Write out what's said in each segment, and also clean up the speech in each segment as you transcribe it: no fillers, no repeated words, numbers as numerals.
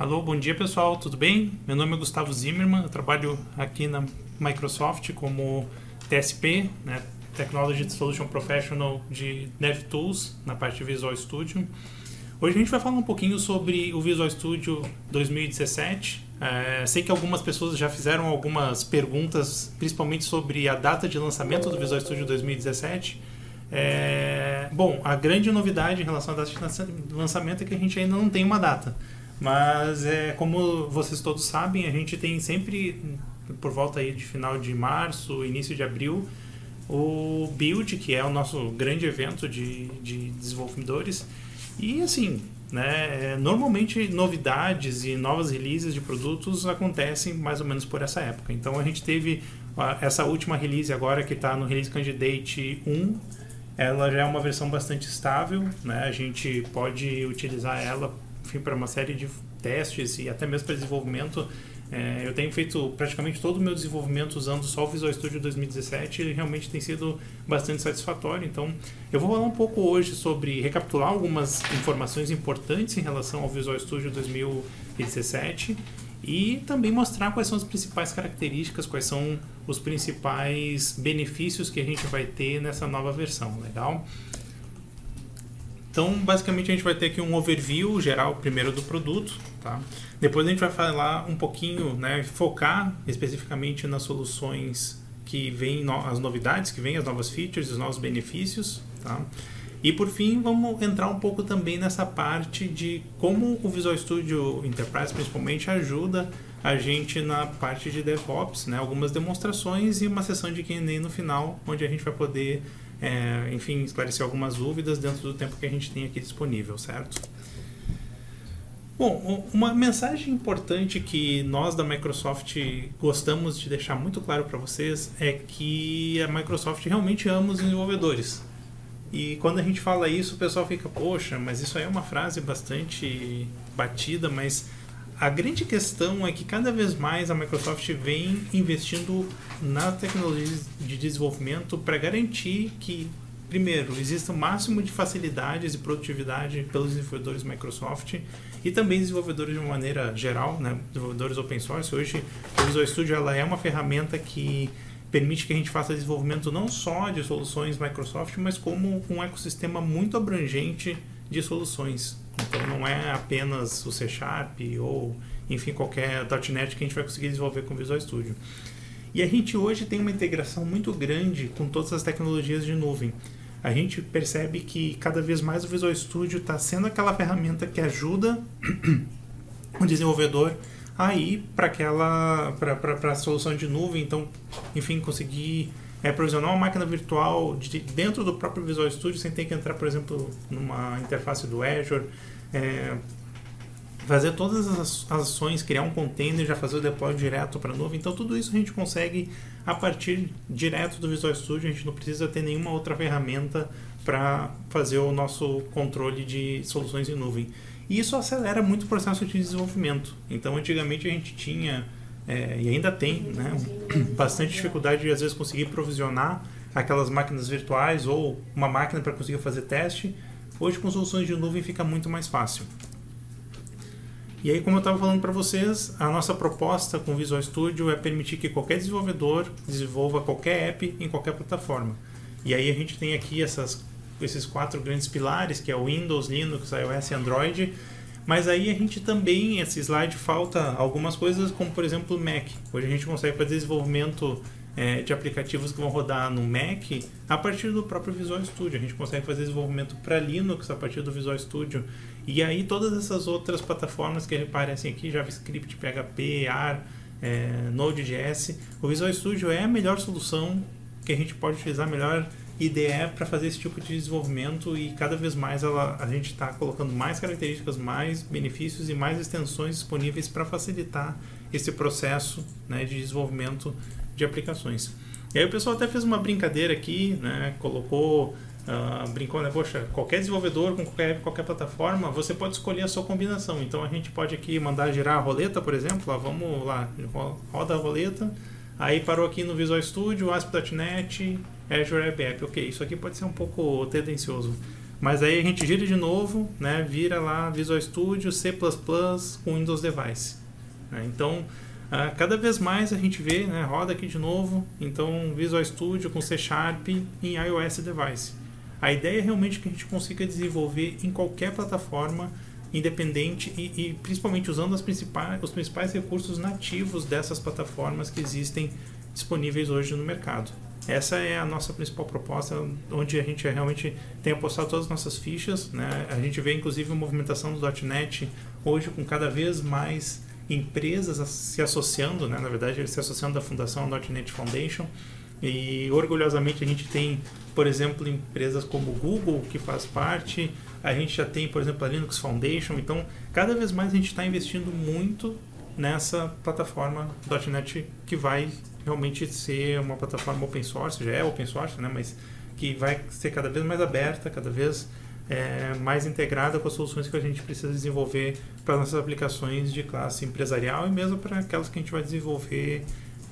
Alô, bom dia pessoal, tudo bem? Meu nome é Gustavo Zimmermann, eu trabalho aqui na Microsoft como TSP, né, Technology Solution Professional de DevTools, na parte de Visual Studio. Hoje a gente vai falar um pouquinho sobre o Visual Studio 2017. Sei que algumas pessoas já fizeram algumas perguntas, principalmente sobre a data de lançamento do Visual Studio 2017. Bom, a grande novidade em relação à data de lançamento é que a gente ainda não tem uma data. Mas, como vocês todos sabem, a gente tem sempre, por volta aí de final de março, início de abril, o Build, que é o nosso grande evento de desenvolvedores. E assim, né, normalmente novidades e novas releases de produtos acontecem mais ou menos por essa época. Então a gente teve essa última release agora, que está no Release Candidate 1. Ela já é uma versão bastante estável, né? A gente pode utilizar ela, enfim, para uma série de testes e até mesmo para desenvolvimento. Eu tenho feito praticamente todo o meu desenvolvimento usando só o Visual Studio 2017 e ele realmente tem sido bastante satisfatório. Então, eu vou falar um pouco hoje sobre recapitular algumas informações importantes em relação ao Visual Studio 2017 e também mostrar quais são as principais características, quais são os principais benefícios que a gente vai ter nessa nova versão, legal? Então, basicamente, a gente vai ter aqui um overview geral primeiro do produto, tá? Depois a gente vai falar um pouquinho, né, focar especificamente nas soluções que vêm, as novidades que vêm, as novas features, os novos benefícios, tá? E por fim, vamos entrar um pouco também nessa parte de como o Visual Studio Enterprise, principalmente, ajuda a gente na parte de DevOps, né? Algumas demonstrações e uma sessão de Q&A no final, onde a gente vai poder, enfim, esclarecer algumas dúvidas dentro do tempo que a gente tem aqui disponível, certo? Bom, uma mensagem importante que nós da Microsoft gostamos de deixar muito claro para vocês é que a Microsoft realmente ama os desenvolvedores. E quando a gente fala isso, o pessoal fica, poxa, mas isso aí é uma frase bastante batida, mas a grande questão é que cada vez mais a Microsoft vem investindo na tecnologia de desenvolvimento para garantir que, primeiro, exista o máximo de facilidades e produtividade pelos desenvolvedores Microsoft e também desenvolvedores de uma maneira geral, né? Desenvolvedores open source. Hoje, o Visual Studio ela é uma ferramenta que permite que a gente faça desenvolvimento não só de soluções Microsoft, mas como um ecossistema muito abrangente de soluções. Então não é apenas o C# ou, enfim, qualquer .NET que a gente vai conseguir desenvolver com o Visual Studio. E a gente hoje tem uma integração muito grande com todas as tecnologias de nuvem. A gente percebe que cada vez mais o Visual Studio está sendo aquela ferramenta que ajuda o desenvolvedor a ir para a solução de nuvem. Então, enfim, conseguir provisionar uma máquina virtual dentro do próprio Visual Studio sem ter que entrar, por exemplo, numa interface do Azure, fazer todas as ações, criar um container, já fazer o deploy direto para a nuvem. Então, tudo isso a gente consegue a partir direto do Visual Studio. A gente não precisa ter nenhuma outra ferramenta para fazer o nosso controle de soluções em nuvem. E isso acelera muito o processo de desenvolvimento. Então, antigamente a gente tinha, e ainda tem, né, bastante dificuldade de, às vezes, conseguir provisionar aquelas máquinas virtuais ou uma máquina para conseguir fazer teste. Hoje, com soluções de nuvem, fica muito mais fácil. E aí, como eu estava falando para vocês, a nossa proposta com o Visual Studio é permitir que qualquer desenvolvedor desenvolva qualquer app em qualquer plataforma. E aí a gente tem aqui esses 4 grandes pilares, que é o Windows, Linux, iOS e Android. Mas aí a gente também, esse slide, falta algumas coisas, como por exemplo o Mac. Hoje a gente consegue fazer desenvolvimento de aplicativos que vão rodar no Mac a partir do próprio Visual Studio. A gente consegue fazer desenvolvimento para Linux a partir do Visual Studio. E aí todas essas outras plataformas que aparecem aqui, JavaScript, PHP, R, Node.js, o Visual Studio é a melhor solução que a gente pode utilizar, a melhor IDE para fazer esse tipo de desenvolvimento, e cada vez mais a gente está colocando mais características, mais benefícios e mais extensões disponíveis para facilitar esse processo, né, de desenvolvimento de aplicações. E aí o pessoal até fez uma brincadeira aqui, né, brincou, né, poxa, qualquer desenvolvedor com qualquer plataforma, você pode escolher a sua combinação. Então a gente pode aqui mandar girar a roleta, por exemplo, vamos lá, roda a roleta, aí parou aqui no Visual Studio, ASP.NET, Azure Web App. Ok, isso aqui pode ser um pouco tendencioso, Mas aí a gente gira de novo, né, vira lá Visual Studio, C++ com Windows Device. Então, cada vez mais a gente vê, né, roda aqui de novo, então Visual Studio com C# em iOS Device. A ideia é realmente que a gente consiga desenvolver em qualquer plataforma independente e principalmente usando os principais recursos nativos dessas plataformas que existem disponíveis hoje no mercado. Essa é a nossa principal proposta, onde a gente realmente tem apostado todas as nossas fichas, né? A gente vê inclusive a movimentação do .NET hoje com cada vez mais empresas se associando, né? Na verdade, se associando à fundação .NET Foundation, e orgulhosamente a gente tem, por exemplo, empresas como o Google, que faz parte, a gente já tem, por exemplo, a Linux Foundation. Então, cada vez mais a gente está investindo muito nessa plataforma .NET, que vai realmente ser uma plataforma open source, já é open source, né? Mas que vai ser cada vez mais aberta, cada vez mais integrada com as soluções que a gente precisa desenvolver para nossas aplicações de classe empresarial e mesmo para aquelas que a gente vai desenvolver,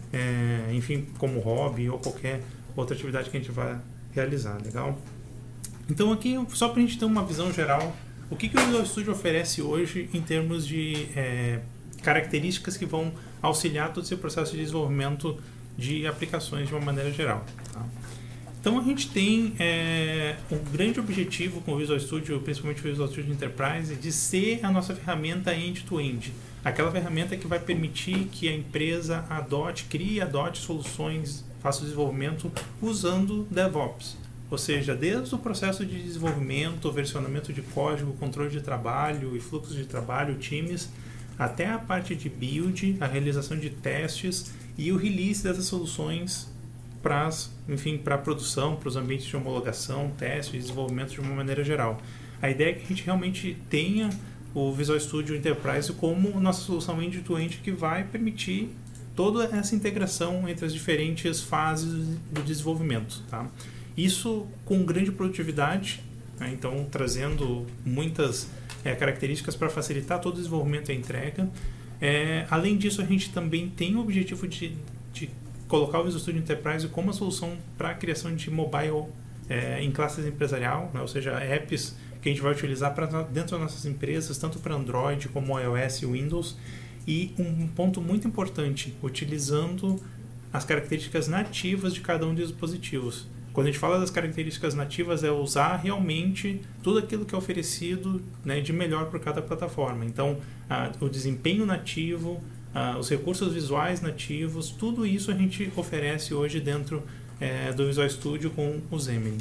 enfim, como hobby ou qualquer outra atividade que a gente vai realizar, legal? Então aqui, só para a gente ter uma visão geral, o que o Visual Studio oferece hoje em termos de características que vão auxiliar todo esse processo de desenvolvimento de aplicações de uma maneira geral. Tá? Então a gente tem um grande objetivo com o Visual Studio, principalmente o Visual Studio Enterprise, de ser a nossa ferramenta end-to-end. Aquela ferramenta que vai permitir que a empresa crie e adote soluções, faça o desenvolvimento usando DevOps. Ou seja, desde o processo de desenvolvimento, versionamento de código, controle de trabalho e fluxos de trabalho, times, até a parte de build, a realização de testes e o release dessas soluções para a produção, para os ambientes de homologação, teste e desenvolvimento de uma maneira geral. A ideia é que a gente realmente tenha o Visual Studio Enterprise como nossa solução end-to-end que vai permitir toda essa integração entre as diferentes fases do desenvolvimento. Tá? Isso com grande produtividade, né? Então trazendo muitas características para facilitar todo o desenvolvimento e a entrega. Além disso, a gente também tem o objetivo de colocar o Visual Studio Enterprise como uma solução para a criação de mobile em classes empresarial, né? Ou seja, apps que a gente vai utilizar dentro das nossas empresas, tanto para Android como iOS e Windows. E um ponto muito importante, utilizando as características nativas de cada um dos dispositivos. Quando a gente fala das características nativas, é usar realmente tudo aquilo que é oferecido, né, de melhor por cada plataforma. Então, o desempenho nativo, os recursos visuais nativos, tudo isso a gente oferece hoje dentro do Visual Studio com o Xemini.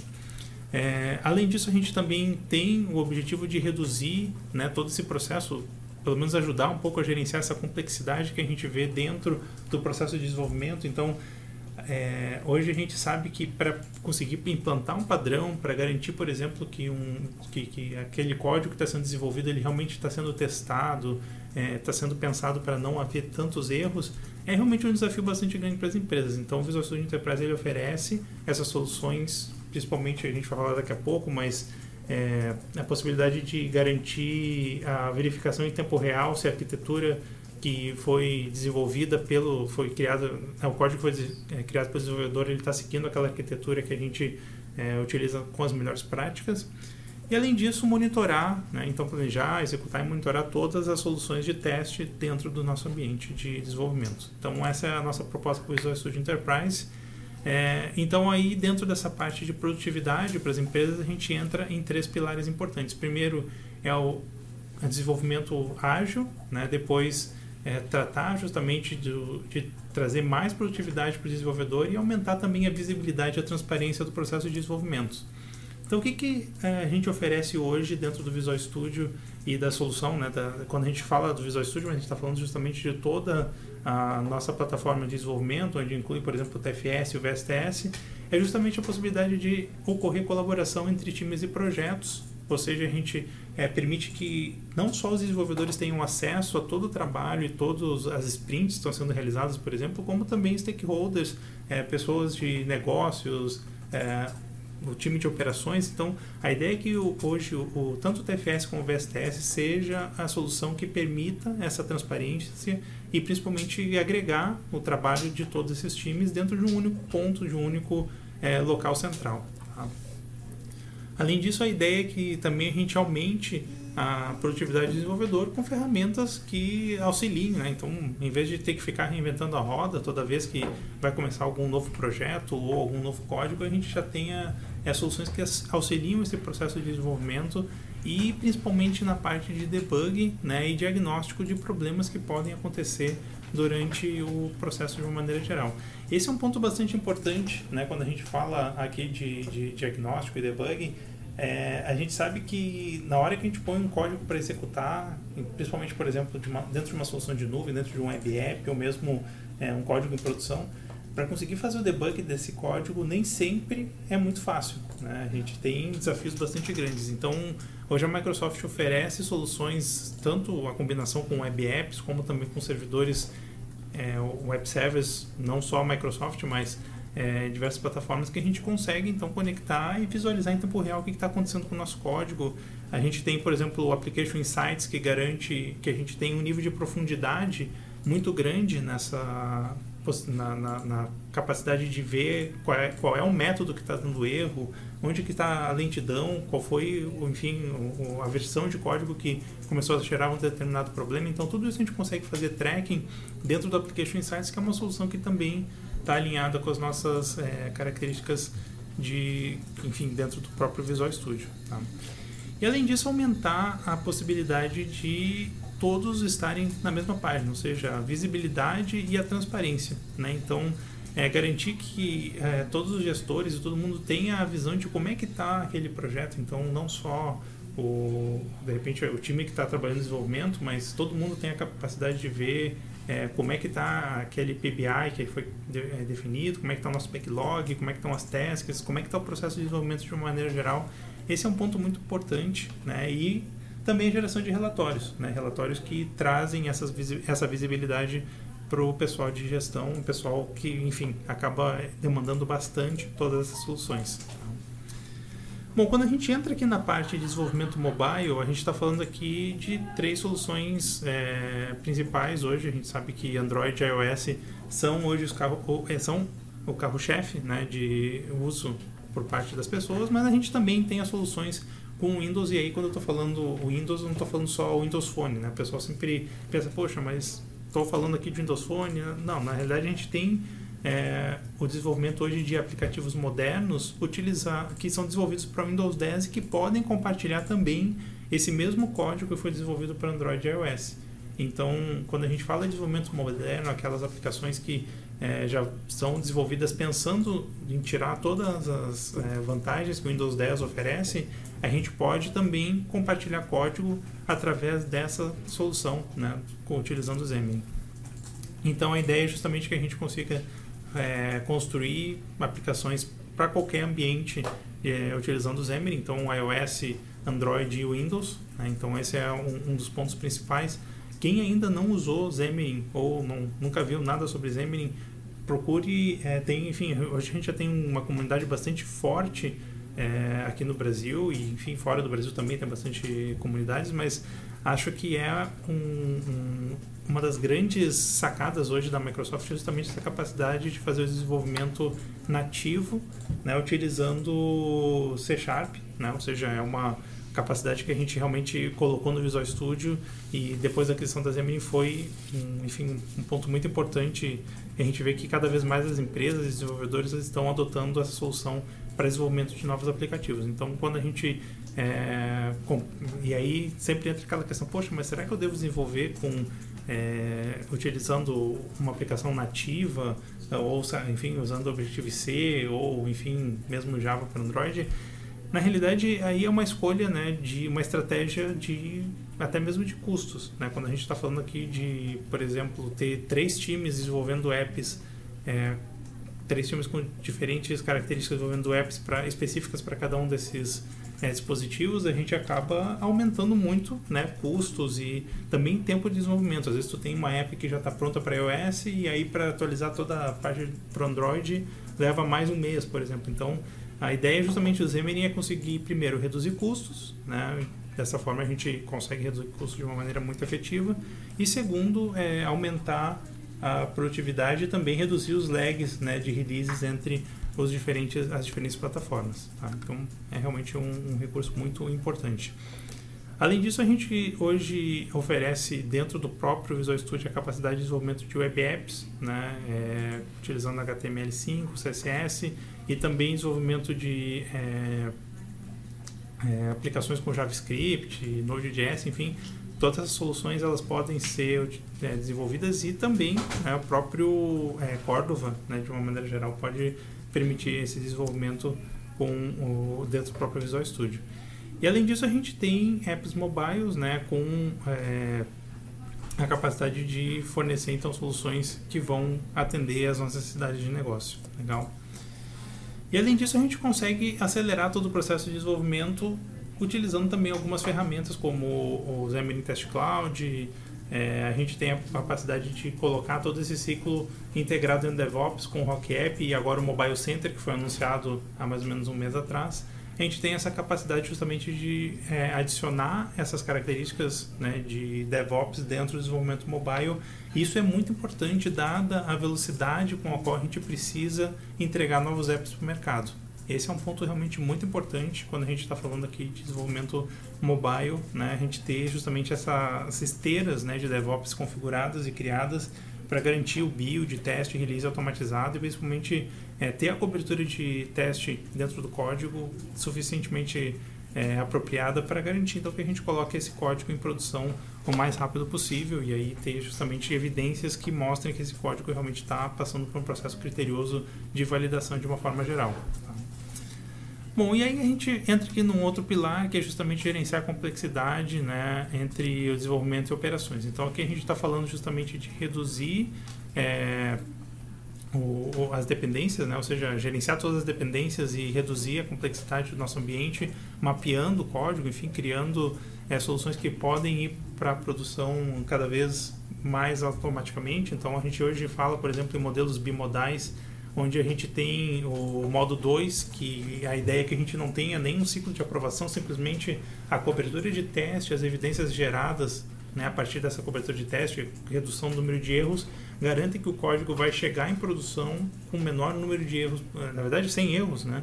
Além disso, a gente também tem o objetivo de reduzir, né, todo esse processo, pelo menos ajudar um pouco a gerenciar essa complexidade que a gente vê dentro do processo de desenvolvimento. Então, hoje a gente sabe que para conseguir implantar um padrão, para garantir, por exemplo, que aquele código que está sendo desenvolvido ele realmente está sendo testado, está sendo pensado para não haver tantos erros, é realmente um desafio bastante grande para as empresas. Então o Visual Studio Enterprise ele oferece essas soluções, principalmente a gente vai falar daqui a pouco, mas a possibilidade de garantir a verificação em tempo real se a arquitetura que foi desenvolvida foi criada, o código foi criado pelo desenvolvedor, ele está seguindo aquela arquitetura que a gente utiliza com as melhores práticas. E além disso, monitorar, né? Então planejar, executar e monitorar todas as soluções de teste dentro do nosso ambiente de desenvolvimento. Então essa é a nossa proposta para o Visual Studio Enterprise. Então aí dentro dessa parte de produtividade para as empresas a gente entra em 3 pilares importantes. Primeiro é o desenvolvimento ágil, né? Depois tratar justamente de trazer mais produtividade para o desenvolvedor e aumentar também a visibilidade e a transparência do processo de desenvolvimento. Então, o que a gente oferece hoje dentro do Visual Studio e da solução, né? Quando a gente fala do Visual Studio, a gente está falando justamente de toda a nossa plataforma de desenvolvimento, onde inclui, por exemplo, o TFS e o VSTS, é justamente a possibilidade de ocorrer colaboração entre times e projetos, ou seja, a gente permite que não só os desenvolvedores tenham acesso a todo o trabalho e todas as sprints que estão sendo realizadas, por exemplo, como também stakeholders, pessoas de negócios, o time de operações. Então, a ideia é que hoje tanto o TFS como o VSTS seja a solução que permita essa transparência e principalmente agregar o trabalho de todos esses times dentro de um único ponto, de um único local central. Tá? Além disso, a ideia é que também a gente aumente a produtividade do desenvolvedor com ferramentas que auxiliem, né? Então, em vez de ter que ficar reinventando a roda toda vez que vai começar algum novo projeto ou algum novo código, a gente já tenha soluções que auxiliam esse processo de desenvolvimento e principalmente na parte de debug, né, e diagnóstico de problemas que podem acontecer durante o processo de uma maneira geral. Esse é um ponto bastante importante, né, quando a gente fala aqui de diagnóstico e debug. A gente sabe que na hora que a gente põe um código para executar, principalmente, por exemplo, dentro de uma solução de nuvem, dentro de um web app ou mesmo um código em produção, para conseguir fazer o debug desse código nem sempre é muito fácil, né? A gente tem desafios bastante grandes. Então, hoje a Microsoft oferece soluções, tanto a combinação com web apps, como também com servidores web service, não só a Microsoft, mas diversas plataformas que a gente consegue então conectar e visualizar em tempo real o que está acontecendo com o nosso código. A gente tem, por exemplo, o Application Insights, que garante que a gente tem um nível de profundidade muito grande na capacidade de ver qual é o método que está dando erro, onde que está a lentidão, qual foi, enfim, a versão de código que começou a gerar um determinado problema. Então, tudo isso a gente consegue fazer tracking dentro do Application Insights, que é uma solução que também está alinhada com as nossas características dentro do próprio Visual Studio. Tá? E, além disso, aumentar a possibilidade de todos estarem na mesma página, ou seja, a visibilidade e a transparência, né? Então, garantir que todos os gestores e todo mundo tenha a visão de como é que está aquele projeto. Então, não só de repente o time que está trabalhando no desenvolvimento, mas todo mundo tem a capacidade de ver como é que está aquele PBI que foi definido, como é que está o nosso backlog, como é que estão as tasks, como é que está o processo de desenvolvimento de uma maneira geral. Esse é um ponto muito importante, né? E também a geração de relatórios, né? Relatórios que trazem essa visibilidade para o pessoal de gestão, um pessoal que, enfim, acaba demandando bastante todas essas soluções. Bom, quando a gente entra aqui na parte de desenvolvimento mobile, a gente está falando aqui de 3 soluções principais hoje. A gente sabe que Android e iOS são hoje são o carro-chefe, né, de uso por parte das pessoas, mas a gente também tem as soluções com o Windows. E aí, quando eu estou falando o Windows, eu não estou falando só o Windows Phone, né? O pessoal sempre pensa, poxa, mas estou falando aqui de Windows Phone. Não, na realidade a gente tem o desenvolvimento hoje de aplicativos modernos que são desenvolvidos para Windows 10 e que podem compartilhar também esse mesmo código que foi desenvolvido para Android e iOS. Então, quando a gente fala de desenvolvimento moderno, aquelas aplicações que já são desenvolvidas pensando em tirar todas as vantagens que o Windows 10 oferece, a gente pode também compartilhar código através dessa solução, né, utilizando o Xamarin. Então, a ideia é justamente que a gente consiga construir aplicações para qualquer ambiente utilizando o Xamarin. Então, iOS, Android e Windows, né? Então, esse é um dos pontos principais. Quem ainda não usou Xamarin ou nunca viu nada sobre Xamarin, procure. Hoje a gente já tem uma comunidade bastante forte aqui no Brasil e, enfim, fora do Brasil também tem bastante comunidades, mas acho que uma das grandes sacadas hoje da Microsoft é justamente essa capacidade de fazer o desenvolvimento nativo, né, utilizando C#, né, ou seja, é uma capacidade que a gente realmente colocou no Visual Studio e depois da aquisição da Xamarin foi, um ponto muito importante. A gente vê que cada vez mais as empresas e desenvolvedores estão adotando essa solução para desenvolvimento de novos aplicativos. Então, quando a gente e aí sempre entra aquela questão, poxa, mas será que eu devo desenvolver utilizando uma aplicação nativa ou, enfim, usando Objective-C ou, enfim, mesmo Java para Android? Na realidade, aí é uma escolha, né, de uma estratégia até mesmo de custos, né? Quando a gente está falando aqui de, por exemplo, ter 3 times desenvolvendo apps, 3 times com diferentes características desenvolvendo apps específicas para cada um desses dispositivos, a gente acaba aumentando muito, né, custos e também tempo de desenvolvimento. Às vezes tu tem uma app que já está pronta para iOS e aí para atualizar toda a parte para Android leva mais um mês, por exemplo. Então, a ideia justamente do Xamarin é conseguir, primeiro, reduzir custos, né? Dessa forma a gente consegue reduzir custos de uma maneira muito efetiva. E segundo, aumentar a produtividade e também reduzir os lags, né, de releases entre as diferentes plataformas. Tá? Então, é realmente um recurso muito importante. Além disso, a gente hoje oferece dentro do próprio Visual Studio a capacidade de desenvolvimento de web apps, né, utilizando HTML5, CSS e também desenvolvimento de aplicações com JavaScript, Node.js, enfim, todas as soluções elas podem ser desenvolvidas e também o próprio Cordova, né, de uma maneira geral, pode permitir esse desenvolvimento dentro do próprio Visual Studio. E além disso, a gente tem apps mobiles, né, com a capacidade de fornecer então soluções que vão atender às nossas necessidades de negócio. Legal? E além disso, a gente consegue acelerar todo o processo de desenvolvimento utilizando também algumas ferramentas como o Xamarin Test Cloud. A gente tem a capacidade de colocar todo esse ciclo integrado em DevOps com o Rock App e agora o Mobile Center, que foi anunciado há mais ou menos um mês atrás. A gente tem essa capacidade justamente de adicionar essas características, né, de DevOps dentro do desenvolvimento mobile. Isso é muito importante, dada a velocidade com a qual a gente precisa entregar novos apps para o mercado. Esse é um ponto realmente muito importante quando a gente está falando aqui de desenvolvimento mobile, né, a gente ter justamente essas esteiras, né, de DevOps configuradas e criadas para garantir o build, teste e release automatizado e principalmente ter a cobertura de teste dentro do código suficientemente apropriada para garantir então, que a gente coloque esse código em produção o mais rápido possível e aí ter justamente evidências que mostrem que esse código realmente está passando por um processo criterioso de validação de uma forma geral. Tá? Bom, e aí a gente entra aqui num outro pilar que é justamente gerenciar a complexidade, né, entre o desenvolvimento e operações. Então aqui a gente está falando justamente de reduzir as dependências, né, ou seja, gerenciar todas as dependências e reduzir a complexidade do nosso ambiente, mapeando o código, enfim, criando soluções que podem ir para a produção cada vez mais automaticamente. Então a gente hoje fala, por exemplo, em modelos bimodais, onde a gente tem o modo 2, que a ideia é que a gente não tenha nenhum ciclo de aprovação, simplesmente a cobertura de teste, as evidências geradas, né, a partir dessa cobertura de teste, redução do número de erros, garantem que o código vai chegar em produção com o menor número de erros, na verdade sem erros, né?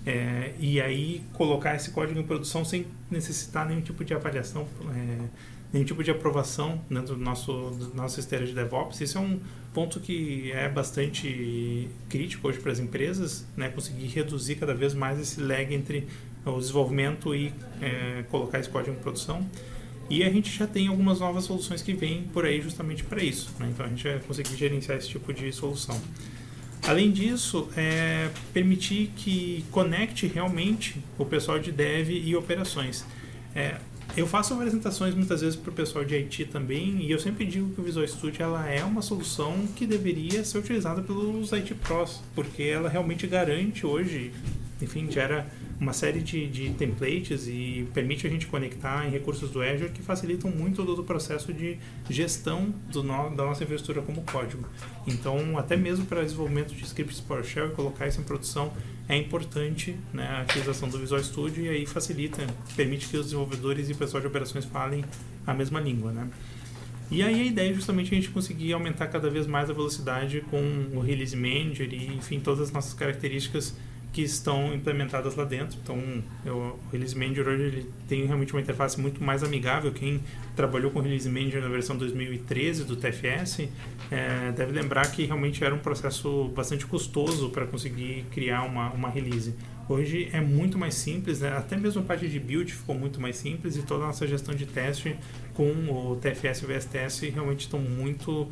E aí colocar esse código em produção sem necessitar nenhum tipo de avaliação, nenhum tipo de aprovação dentro da nossa esteira de DevOps. Isso é um ponto que é bastante crítico hoje para as empresas, né? Conseguir reduzir cada vez mais esse lag entre o desenvolvimento e colocar esse código em produção. E a gente já tem algumas novas soluções que vêm por aí justamente para isso, né? Então a gente vai conseguir gerenciar esse tipo de solução. Além disso, permitir que conecte realmente o pessoal de dev e operações. Eu faço apresentações muitas vezes para o pessoal de IT também, e eu sempre digo que o Visual Studio ela é uma solução que deveria ser utilizada pelos IT Pros, porque ela realmente garante hoje, enfim, gera uma série de templates e permite a gente conectar em recursos do Azure que facilitam muito todo o processo de gestão da nossa infraestrutura como código. Então, até mesmo para desenvolvimento de scripts PowerShell e colocar isso em produção é importante, né, a utilização do Visual Studio e aí facilita, permite que os desenvolvedores e o pessoal de operações falem a mesma língua, né? E aí a ideia é justamente a gente conseguir aumentar cada vez mais a velocidade com o Release Manager e, enfim, todas as nossas características que estão implementadas lá dentro. Então, o Release Manager hoje ele tem realmente uma interface muito mais amigável. Quem trabalhou com o Release Manager na versão 2013 do TFS deve lembrar que realmente era um processo bastante custoso para conseguir criar uma release. Hoje é muito mais simples, né? Até mesmo a parte de build ficou muito mais simples e toda a nossa gestão de teste com o TFS e o VSTS realmente estão muito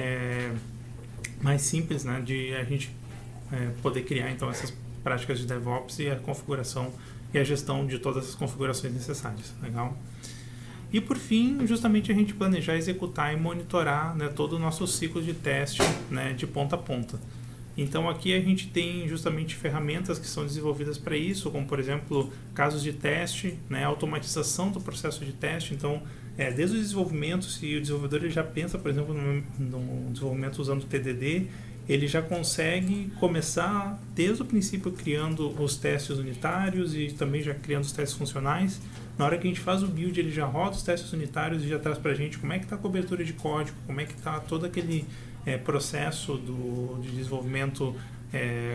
mais simples, né? De a gente poder criar então essas práticas de DevOps e a configuração e a gestão de todas as configurações necessárias. Legal? E por fim, justamente a gente planejar, executar e monitorar, né, todo o nosso ciclo de teste, né, de ponta a ponta. Então aqui a gente tem justamente ferramentas que são desenvolvidas para isso, como por exemplo casos de teste, né, automatização do processo de teste. Então desde o desenvolvimento, se o desenvolvedor ele já pensa, por exemplo, no desenvolvimento usando TDD, ele já consegue começar desde o princípio criando os testes unitários e também já criando os testes funcionais. Na hora que a gente faz o build, ele já roda os testes unitários e já traz para a gente como é que está a cobertura de código, como é que está todo aquele processo de desenvolvimento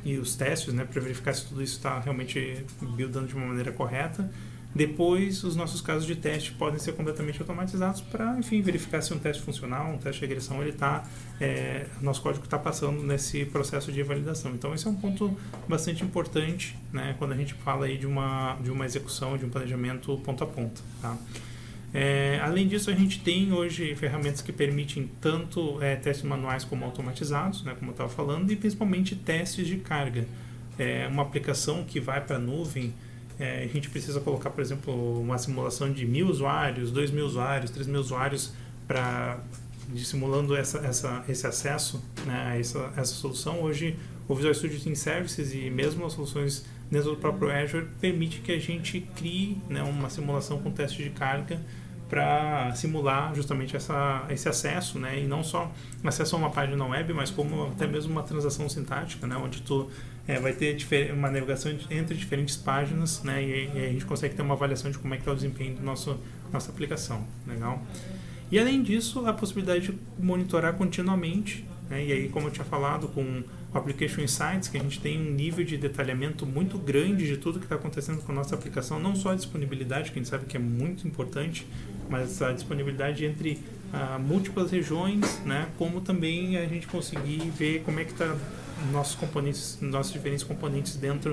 e os testes, né, para verificar se tudo isso está realmente buildando de uma maneira correta. Depois, os nossos casos de teste podem ser completamente automatizados para, enfim, verificar se um teste funcional, um teste de regressão, nosso código está passando nesse processo de validação. Então, esse é um ponto bastante importante, né, quando a gente fala aí de uma execução, de um planejamento ponta a ponta. Tá? Além disso, a gente tem hoje ferramentas que permitem tanto testes manuais como automatizados, né, como eu estava falando, e principalmente testes de carga. Uma aplicação que vai para a nuvem, a gente precisa colocar, por exemplo, uma simulação de 1.000 usuários, 2.000 usuários, 3.000 usuários simulando esse acesso, né, essa solução. Hoje, o Visual Studio Team Services e mesmo as soluções dentro do próprio Azure permite que a gente crie, né, uma simulação com teste de carga para simular justamente esse acesso, né, e não só acesso a uma página web, mas como até mesmo uma transação sintática, né, onde tu vai ter uma navegação entre diferentes páginas, né, e a gente consegue ter uma avaliação de como é que está o desempenho da nossa aplicação. Legal? E além disso, a possibilidade de monitorar continuamente, né, e aí, como eu tinha falado, com o Application Insights, que a gente tem um nível de detalhamento muito grande de tudo que está acontecendo com a nossa aplicação, não só a disponibilidade, que a gente sabe que é muito importante, mas a disponibilidade entre múltiplas regiões, né, como também a gente conseguir ver como é que está nossos diferentes componentes dentro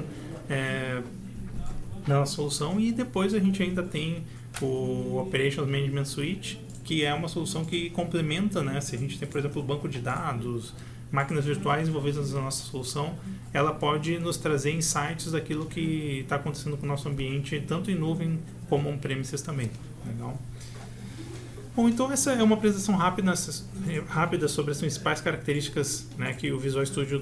da nossa solução. E depois a gente ainda tem o Operations Management Suite, que é uma solução que complementa, né, se a gente tem, por exemplo, o banco de dados, máquinas virtuais envolvidas na nossa solução, ela pode nos trazer insights daquilo que está acontecendo com o nosso ambiente, tanto em nuvem como on-premises também. Legal? Bom, então essa é uma apresentação rápida sobre as principais características, né, que o Visual Studio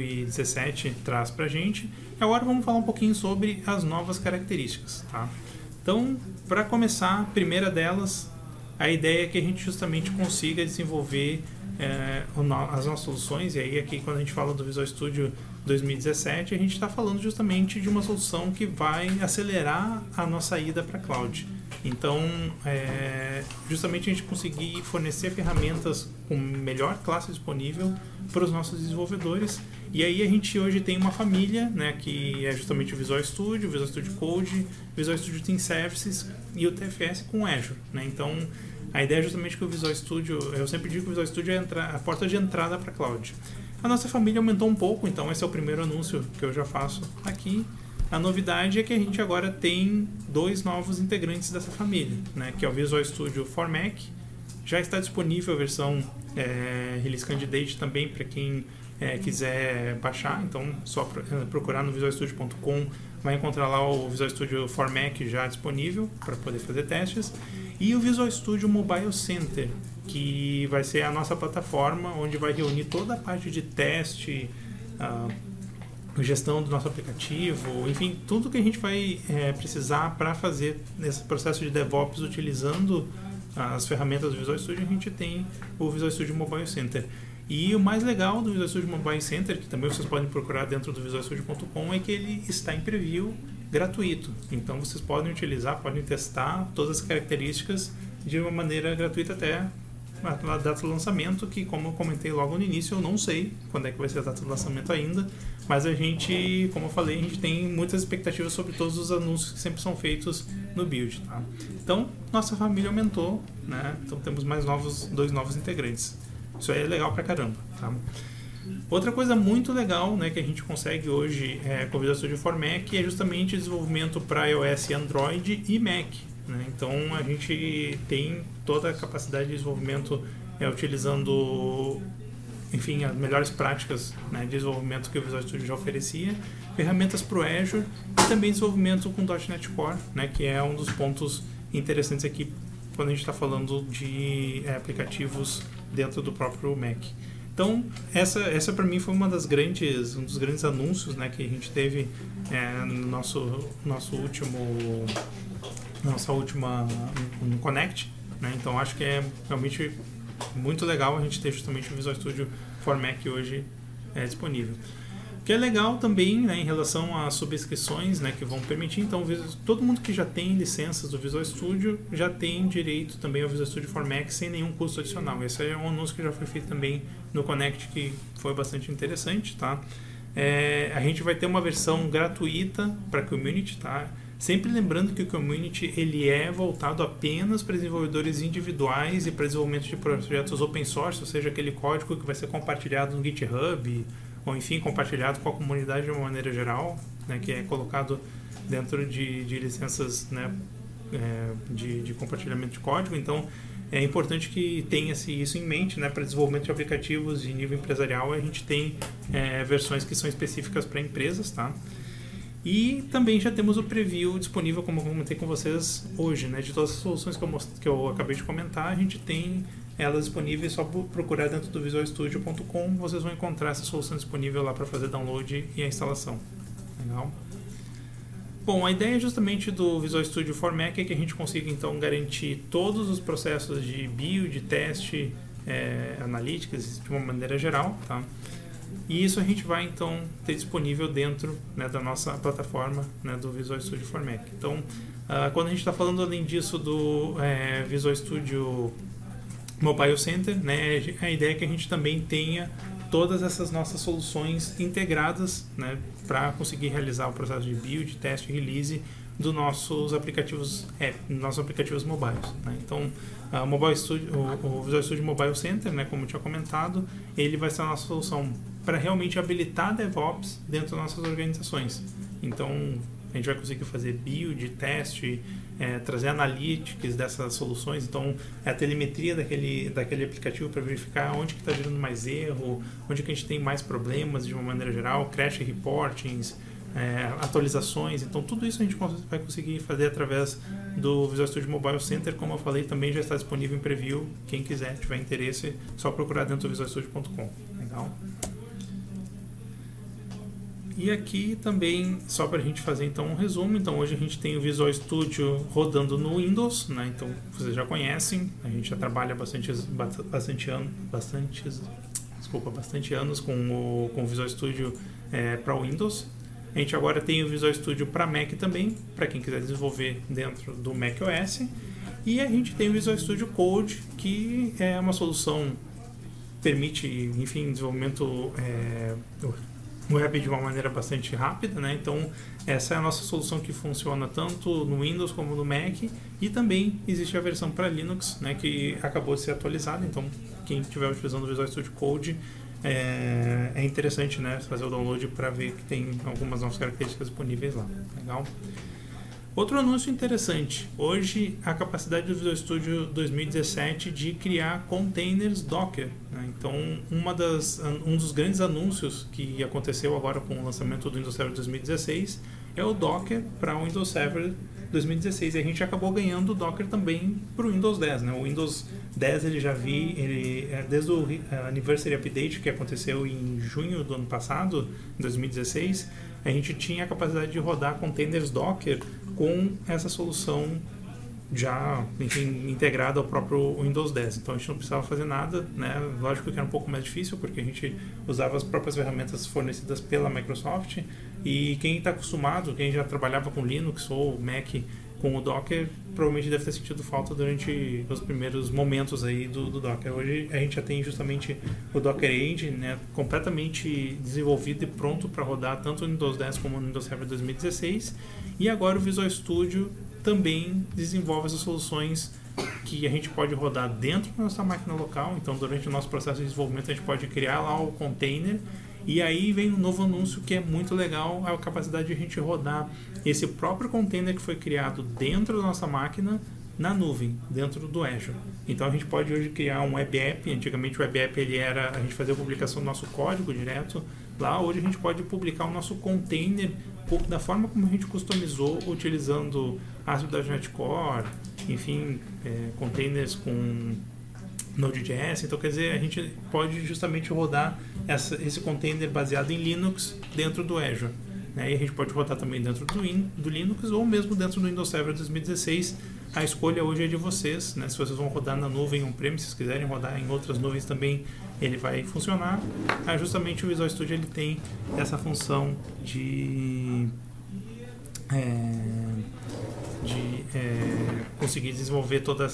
2017 traz para a gente. E agora vamos falar um pouquinho sobre as novas características. Tá? Então, para começar, a primeira delas, a ideia é que a gente justamente consiga desenvolver as nossas soluções, e aí aqui quando a gente fala do Visual Studio 2017, a gente está falando justamente de uma solução que vai acelerar a nossa ida para a cloud. Então, justamente a gente conseguir fornecer ferramentas com melhor classe disponível para os nossos desenvolvedores. E aí a gente hoje tem uma família, né, que é justamente o Visual Studio, o Visual Studio Code, o Visual Studio Team Services e o TFS com Azure. Né? Então, a ideia é justamente que o Visual Studio, eu sempre digo que o Visual Studio é a porta de entrada para a cloud. A nossa família aumentou um pouco, então esse é o primeiro anúncio que eu já faço aqui. A novidade é que a gente agora tem 2 novos integrantes dessa família, né, que é o Visual Studio for Mac. Já está disponível a versão Release Candidate também para quem quiser baixar, então só procurar no visualstudio.com, vai encontrar lá o Visual Studio for Mac já disponível para poder fazer testes. E o Visual Studio Mobile Center, que vai ser a nossa plataforma onde vai reunir toda a parte de teste, gestão do nosso aplicativo, enfim, tudo que a gente vai precisar para fazer nesse processo de DevOps utilizando as ferramentas do Visual Studio. A gente tem o Visual Studio Mobile Center. E o mais legal do Visual Studio Mobile Center, que também vocês podem procurar dentro do visualstudio.com, é que ele está em preview gratuito. Então vocês podem utilizar, podem testar todas as características de uma maneira gratuita até a data do lançamento, que, como eu comentei logo no início, eu não sei quando é que vai ser a data do lançamento ainda, mas a gente, como eu falei, a gente tem muitas expectativas sobre todos os anúncios que sempre são feitos no build. Tá? Então, nossa família aumentou, né? Então temos mais 2 novos integrantes. Isso aí é legal pra caramba. Tá? Outra coisa muito legal, né, que a gente consegue hoje com o Visual Studio for Mac é justamente o desenvolvimento para iOS, Android e Mac. Né? Então a gente tem toda a capacidade de desenvolvimento utilizando, enfim, as melhores práticas, né, de desenvolvimento que o Visual Studio já oferecia, ferramentas para o Azure e também desenvolvimento com .NET Core, né, que é um dos pontos interessantes aqui quando a gente está falando de aplicativos dentro do próprio Mac. Então, essa para mim foi um dos grandes anúncios, né, que a gente teve no nossa última Connect, né? Então acho que é realmente muito legal a gente ter justamente o Visual Studio for Mac hoje disponível. O que é legal também, né, em relação às subscrições, né, que vão permitir, então todo mundo que já tem licenças do Visual Studio já tem direito também ao Visual Studio for Mac sem nenhum custo adicional. Esse é um anúncio que já foi feito também no Connect, que foi bastante interessante, tá? A gente vai ter uma versão gratuita para Community, tá? Sempre lembrando que o Community ele é voltado apenas para desenvolvedores individuais e para desenvolvimento de projetos open source, ou seja, aquele código que vai ser compartilhado no GitHub, ou enfim, compartilhado com a comunidade de uma maneira geral, né, que é colocado dentro de licenças, né, de compartilhamento de código. Então, é importante que tenha-se isso em mente, né, para desenvolvimento de aplicativos de nível empresarial. A gente tem versões que são específicas para empresas, tá? E também já temos o preview disponível, como eu comentei com vocês hoje, né? De todas as soluções que eu acabei de comentar, a gente tem elas disponíveis, só procurar dentro do visualstudio.com, vocês vão encontrar essa solução disponível lá para fazer download e a instalação. Legal? Bom, a ideia justamente do Visual Studio for Mac é que a gente consiga então garantir todos os processos de build, teste, analytics de uma maneira geral, tá? E isso a gente vai então ter disponível dentro, né, da nossa plataforma, né, do Visual Studio for Mac. Então, quando a gente está falando além disso do Visual Studio Mobile Center, né, a ideia é que a gente também tenha todas essas nossas soluções integradas, né, para conseguir realizar o processo de build, teste e release dos nossos aplicativos mobiles, né? Então, o Visual Studio Mobile Center, né, como eu tinha comentado, ele vai ser a nossa solução para realmente habilitar DevOps dentro das nossas organizações. Então, a gente vai conseguir fazer build, teste, trazer analytics dessas soluções. Então, a telemetria daquele aplicativo para verificar onde que está gerando mais erro, onde que a gente tem mais problemas de uma maneira geral, crash reportings, atualizações. Então, tudo isso a gente vai conseguir fazer através do Visual Studio Mobile Center. Como eu falei, também já está disponível em preview. Quem quiser, tiver interesse, só procurar dentro do visualstudio.com. Legal? E aqui também, só para a gente fazer então um resumo, então hoje a gente tem o Visual Studio rodando no Windows, né? Então vocês já conhecem, a gente já trabalha bastante anos com o Visual Studio para o Windows. A gente agora tem o Visual Studio para Mac também, para quem quiser desenvolver dentro do macOS. E a gente tem o Visual Studio Code, que é uma solução que permite, enfim, desenvolvimento web de uma maneira bastante rápida, né? Então essa é a nossa solução que funciona tanto no Windows como no Mac, e também existe a versão para Linux, né, que acabou de ser atualizada. Então quem estiver utilizando o Visual Studio Code é interessante, né, fazer o download para ver que tem algumas novas características disponíveis lá. Legal? Outro anúncio interessante, hoje a capacidade do Visual Studio 2017 de criar containers Docker, né? Então um dos grandes anúncios que aconteceu agora com o lançamento do Windows Server 2016 é o Docker para o Windows Server 2016, e a gente acabou ganhando o Docker também para o Windows 10, né? O Windows 10 desde o Anniversary Update que aconteceu em junho do ano passado, 2016, a gente tinha a capacidade de rodar containers Docker com essa solução já, enfim, integrada ao próprio Windows 10. Então a gente não precisava fazer nada, né? Lógico que era um pouco mais difícil, porque a gente usava as próprias ferramentas fornecidas pela Microsoft, e quem está acostumado, quem já trabalhava com Linux ou Mac com o Docker, provavelmente deve ter sentido falta durante os primeiros momentos aí do Docker. Hoje a gente já tem justamente o Docker Engine, né, completamente desenvolvido e pronto para rodar tanto no Windows 10 como no Windows Server 2016, e agora o Visual Studio também desenvolve essas soluções que a gente pode rodar dentro da nossa máquina local. Então durante o nosso processo de desenvolvimento a gente pode criar lá o container, e aí vem um novo anúncio que é muito legal, a capacidade de a gente rodar esse próprio container que foi criado dentro da nossa máquina na nuvem, dentro do Azure. Então a gente pode hoje criar um web app. Antigamente o web app a gente fazia a publicação do nosso código direto lá. Hoje a gente pode publicar o nosso container da forma como a gente customizou, utilizando ASP.NET Core, enfim, containers com Node.js. Então, quer dizer, a gente pode justamente rodar esse container baseado em Linux dentro do Azure, né? E a gente pode rodar também dentro do Linux ou mesmo dentro do Windows Server 2016. A escolha hoje é de vocês, né? Se vocês vão rodar na nuvem on-premise, se quiserem rodar em outras nuvens também, ele vai funcionar. Justamente o Visual Studio ele tem essa função de conseguir desenvolver todas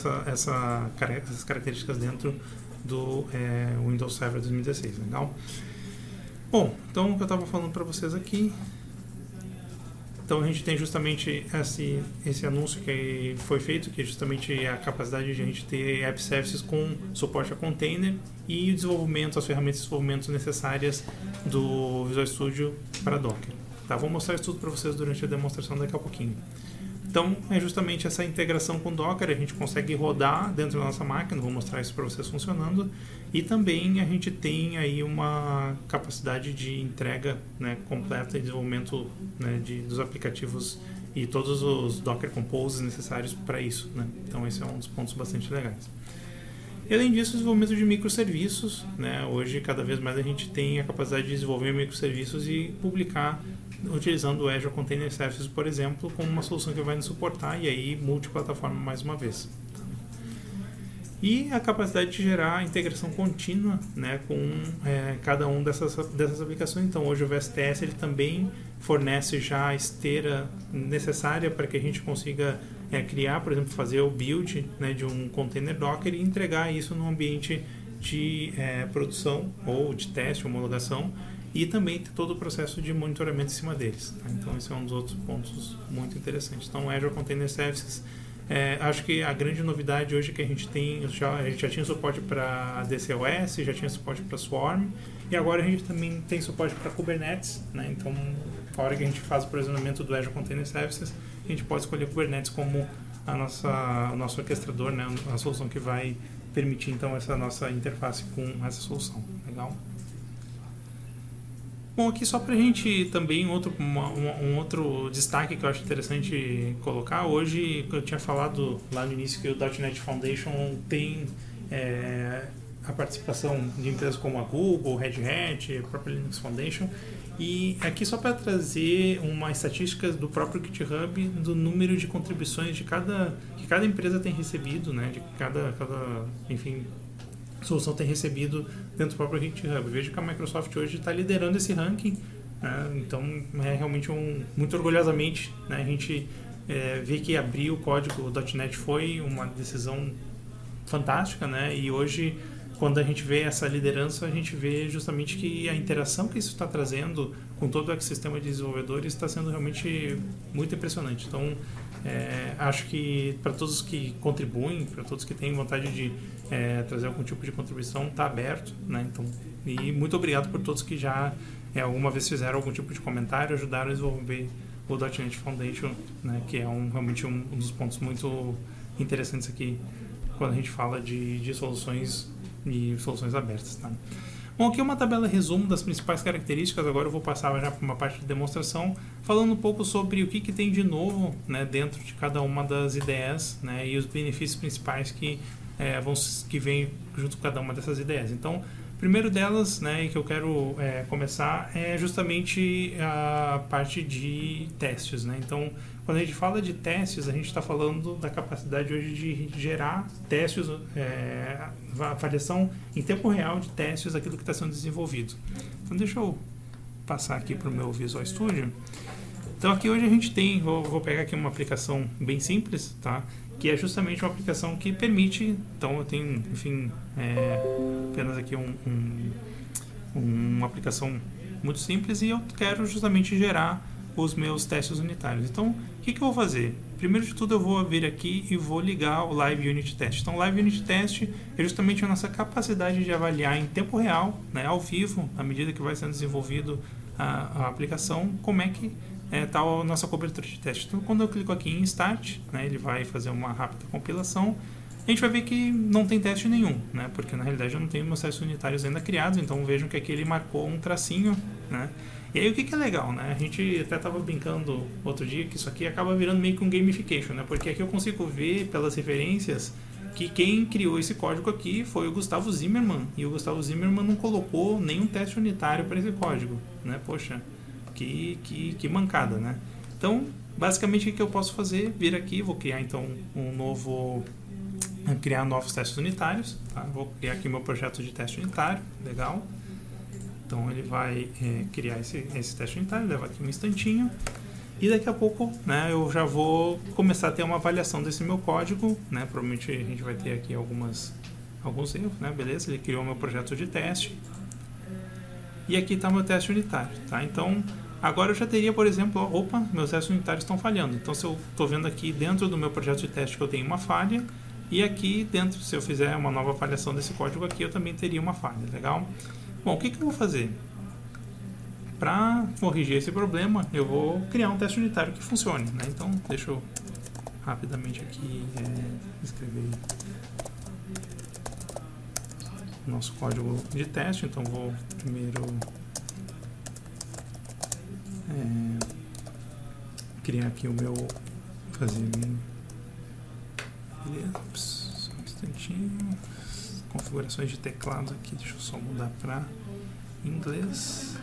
essas características dentro do Windows Server 2016. Legal? Bom, então o que eu estava falando para vocês aqui. Então a gente tem justamente esse anúncio que foi feito, que é justamente a capacidade de a gente ter app services com suporte a container e o desenvolvimento, as ferramentas de desenvolvimento necessárias do Visual Studio para Docker. Tá, vou mostrar isso tudo para vocês durante a demonstração daqui a pouquinho. Então, é justamente essa integração com Docker, a gente consegue rodar dentro da nossa máquina, vou mostrar isso para vocês funcionando, e também a gente tem aí uma capacidade de entrega, né, completa e desenvolvimento, né, dos aplicativos e todos os Docker Composes necessários para isso, né? Então, esse é um dos pontos bastante legais. E, além disso, o desenvolvimento de microserviços, né? Hoje, cada vez mais a gente tem a capacidade de desenvolver microserviços e publicar utilizando o Azure Container Services, por exemplo, como uma solução que vai nos suportar e aí multiplataforma mais uma vez. E a capacidade de gerar integração contínua, né, com cada uma dessas aplicações. Então, hoje o VSTS ele também fornece já a esteira necessária para que a gente consiga criar, por exemplo, fazer o build, né, de um container Docker e entregar isso num ambiente de produção ou de teste, homologação, e também ter todo o processo de monitoramento em cima deles. Tá? Então, esse é um dos outros pontos muito interessantes. Então, o Azure Container Services, acho que a grande novidade hoje que a gente tem, a gente já tinha suporte para DCOS, já tinha suporte para Swarm, e agora a gente também tem suporte para Kubernetes, né? Então, a hora que a gente faz o provisionamento do Azure Container Services, a gente pode escolher Kubernetes como o nosso orquestrador, né? A solução que vai permitir, então, essa nossa interface com essa solução. Legal? Bom, aqui só para a gente também, um outro destaque que eu acho interessante colocar. Hoje, eu tinha falado lá no início que o .NET Foundation tem a participação de empresas como a Google, Red Hat, a própria Linux Foundation. E aqui só para trazer uma estatística do próprio GitHub do número de contribuições que cada empresa tem recebido, né, de cada enfim, solução tem recebido dentro do próprio GitHub. Vejo que a Microsoft hoje está liderando esse ranking, né? Então é realmente muito orgulhosamente, né, a gente vê que abrir o código .NET foi uma decisão fantástica, né? E hoje, quando a gente vê essa liderança, a gente vê justamente que a interação que isso está trazendo com todo o ecossistema de desenvolvedores está sendo realmente muito impressionante. Então, acho que para todos que contribuem, para todos que têm vontade de trazer algum tipo de contribuição, está aberto, né? Então, e muito obrigado por todos que já alguma vez fizeram algum tipo de comentário, ajudaram a desenvolver o .NET Foundation, né? Que é realmente um dos pontos muito interessantes aqui quando a gente fala de soluções e soluções abertas, tá? Bom, aqui é uma tabela resumo das principais características. Agora eu vou passar já para uma parte de demonstração, falando um pouco sobre o que tem de novo, né, dentro de cada uma das ideias, né, e os benefícios principais que vêm junto com cada uma dessas ideias. Então, o primeiro delas, né, que eu quero começar é justamente a parte de testes, né? Então, quando a gente fala de testes, a gente está falando da capacidade hoje de gerar testes, avaliação em tempo real de testes daquilo que está sendo desenvolvido. Então, deixa eu passar aqui para o meu Visual Studio. Então, aqui hoje a gente tem, vou pegar aqui uma aplicação bem simples, tá? Que é justamente uma aplicação que permite, então eu tenho, enfim, apenas aqui uma aplicação muito simples e eu quero justamente gerar os meus testes unitários. Então, o que eu vou fazer? Primeiro de tudo, eu vou vir aqui e vou ligar o Live Unit Test. Então, o Live Unit Test é justamente a nossa capacidade de avaliar em tempo real, né, ao vivo, à medida que vai sendo desenvolvido a aplicação, como é que está a nossa cobertura de teste. Então, quando eu clico aqui em Start, né, ele vai fazer uma rápida compilação. A gente vai ver que não tem teste nenhum, né, porque na realidade eu não tenho meus testes unitários ainda criados, então vejam que aqui ele marcou um tracinho, né. E aí o que é legal, né? A gente até estava brincando outro dia que isso aqui acaba virando meio que um gamification, né? Porque aqui eu consigo ver pelas referências que quem criou esse código aqui foi o Gustavo Zimmermann, e o Gustavo Zimmermann não colocou nenhum teste unitário para esse código, né? Poxa, que mancada, né? Então, basicamente o que eu posso fazer? Vir aqui, vou criar então criar novos testes unitários, tá? Vou criar aqui meu projeto de teste unitário, legal. Então ele vai criar esse teste unitário, leva aqui um instantinho e daqui a pouco, né, eu já vou começar a ter uma avaliação desse meu código, né? Provavelmente a gente vai ter aqui alguns erros, né? Beleza, ele criou meu projeto de teste. e aqui está o meu teste unitário, tá? Então, agora eu já teria, por exemplo, opa, meus testes unitários estão falhando. Então, se eu estou vendo aqui dentro do meu projeto de teste que eu tenho uma falha, e aqui dentro, se eu fizer uma nova avaliação desse código aqui, eu também teria uma falha, legal? Bom, o que eu vou fazer? Para corrigir esse problema, eu vou criar um teste unitário que funcione, né? Então, deixa eu rapidamente aqui escrever nosso código de teste. Então, vou primeiro criar aqui o meu, só um instantinho, configurações de teclado aqui, deixa eu só mudar para inglês.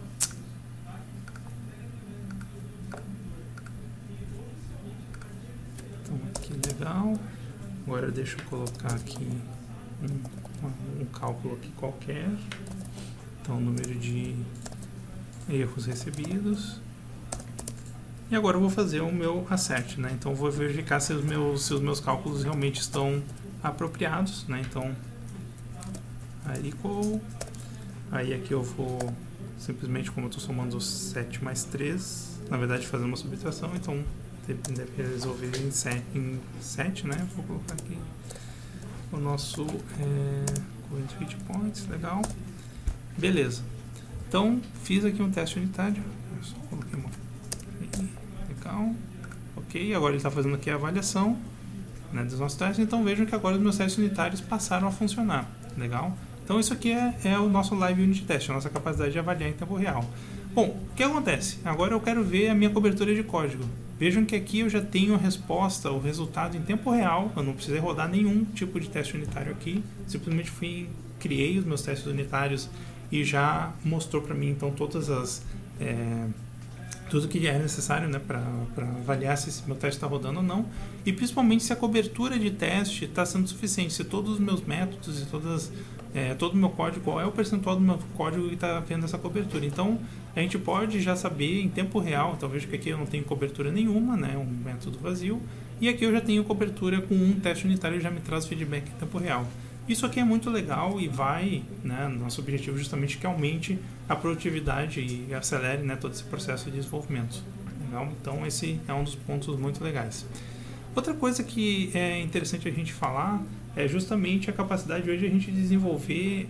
Então aqui legal, agora deixa eu colocar aqui um cálculo aqui qualquer, então número de erros recebidos. E agora eu vou fazer o meu assert, né? Então eu vou verificar se os meus cálculos realmente estão apropriados, né? Então, equal, aí aqui eu vou simplesmente, como eu estou somando 7 mais 3, na verdade fazendo uma subtração, então deve resolver em 7, né? Vou colocar aqui o nosso current hit points, legal. Beleza. Então, fiz aqui um teste unitário, eu só coloquei uma legal, ok, agora ele está fazendo aqui a avaliação, né, dos nossos testes. Então vejam que agora os meus testes unitários passaram a funcionar, legal? Então isso aqui é o nosso Live Unit Test, a nossa capacidade de avaliar em tempo real. Bom, o que acontece? Agora eu quero ver a minha cobertura de código. Vejam que aqui eu já tenho a resposta, o resultado em tempo real, eu não precisei rodar nenhum tipo de teste unitário aqui, simplesmente criei os meus testes unitários e já mostrou para mim então todas as tudo que é necessário, né, para avaliar se esse meu teste está rodando ou não, e principalmente se a cobertura de teste está sendo suficiente, se todos os meus métodos e todo o meu código, qual é o percentual do meu código que está tendo essa cobertura. Então a gente pode já saber em tempo real. Então veja que aqui eu não tenho cobertura nenhuma, né, um método vazio, e aqui eu já tenho cobertura com um teste unitário e já me traz feedback em tempo real. Isso aqui é muito legal e vai, né, nosso objetivo justamente que aumente a produtividade e acelere, né, todo esse processo de desenvolvimento. Legal? Então esse é um dos pontos muito legais. Outra coisa que é interessante a gente falar é justamente a capacidade hoje de a gente desenvolver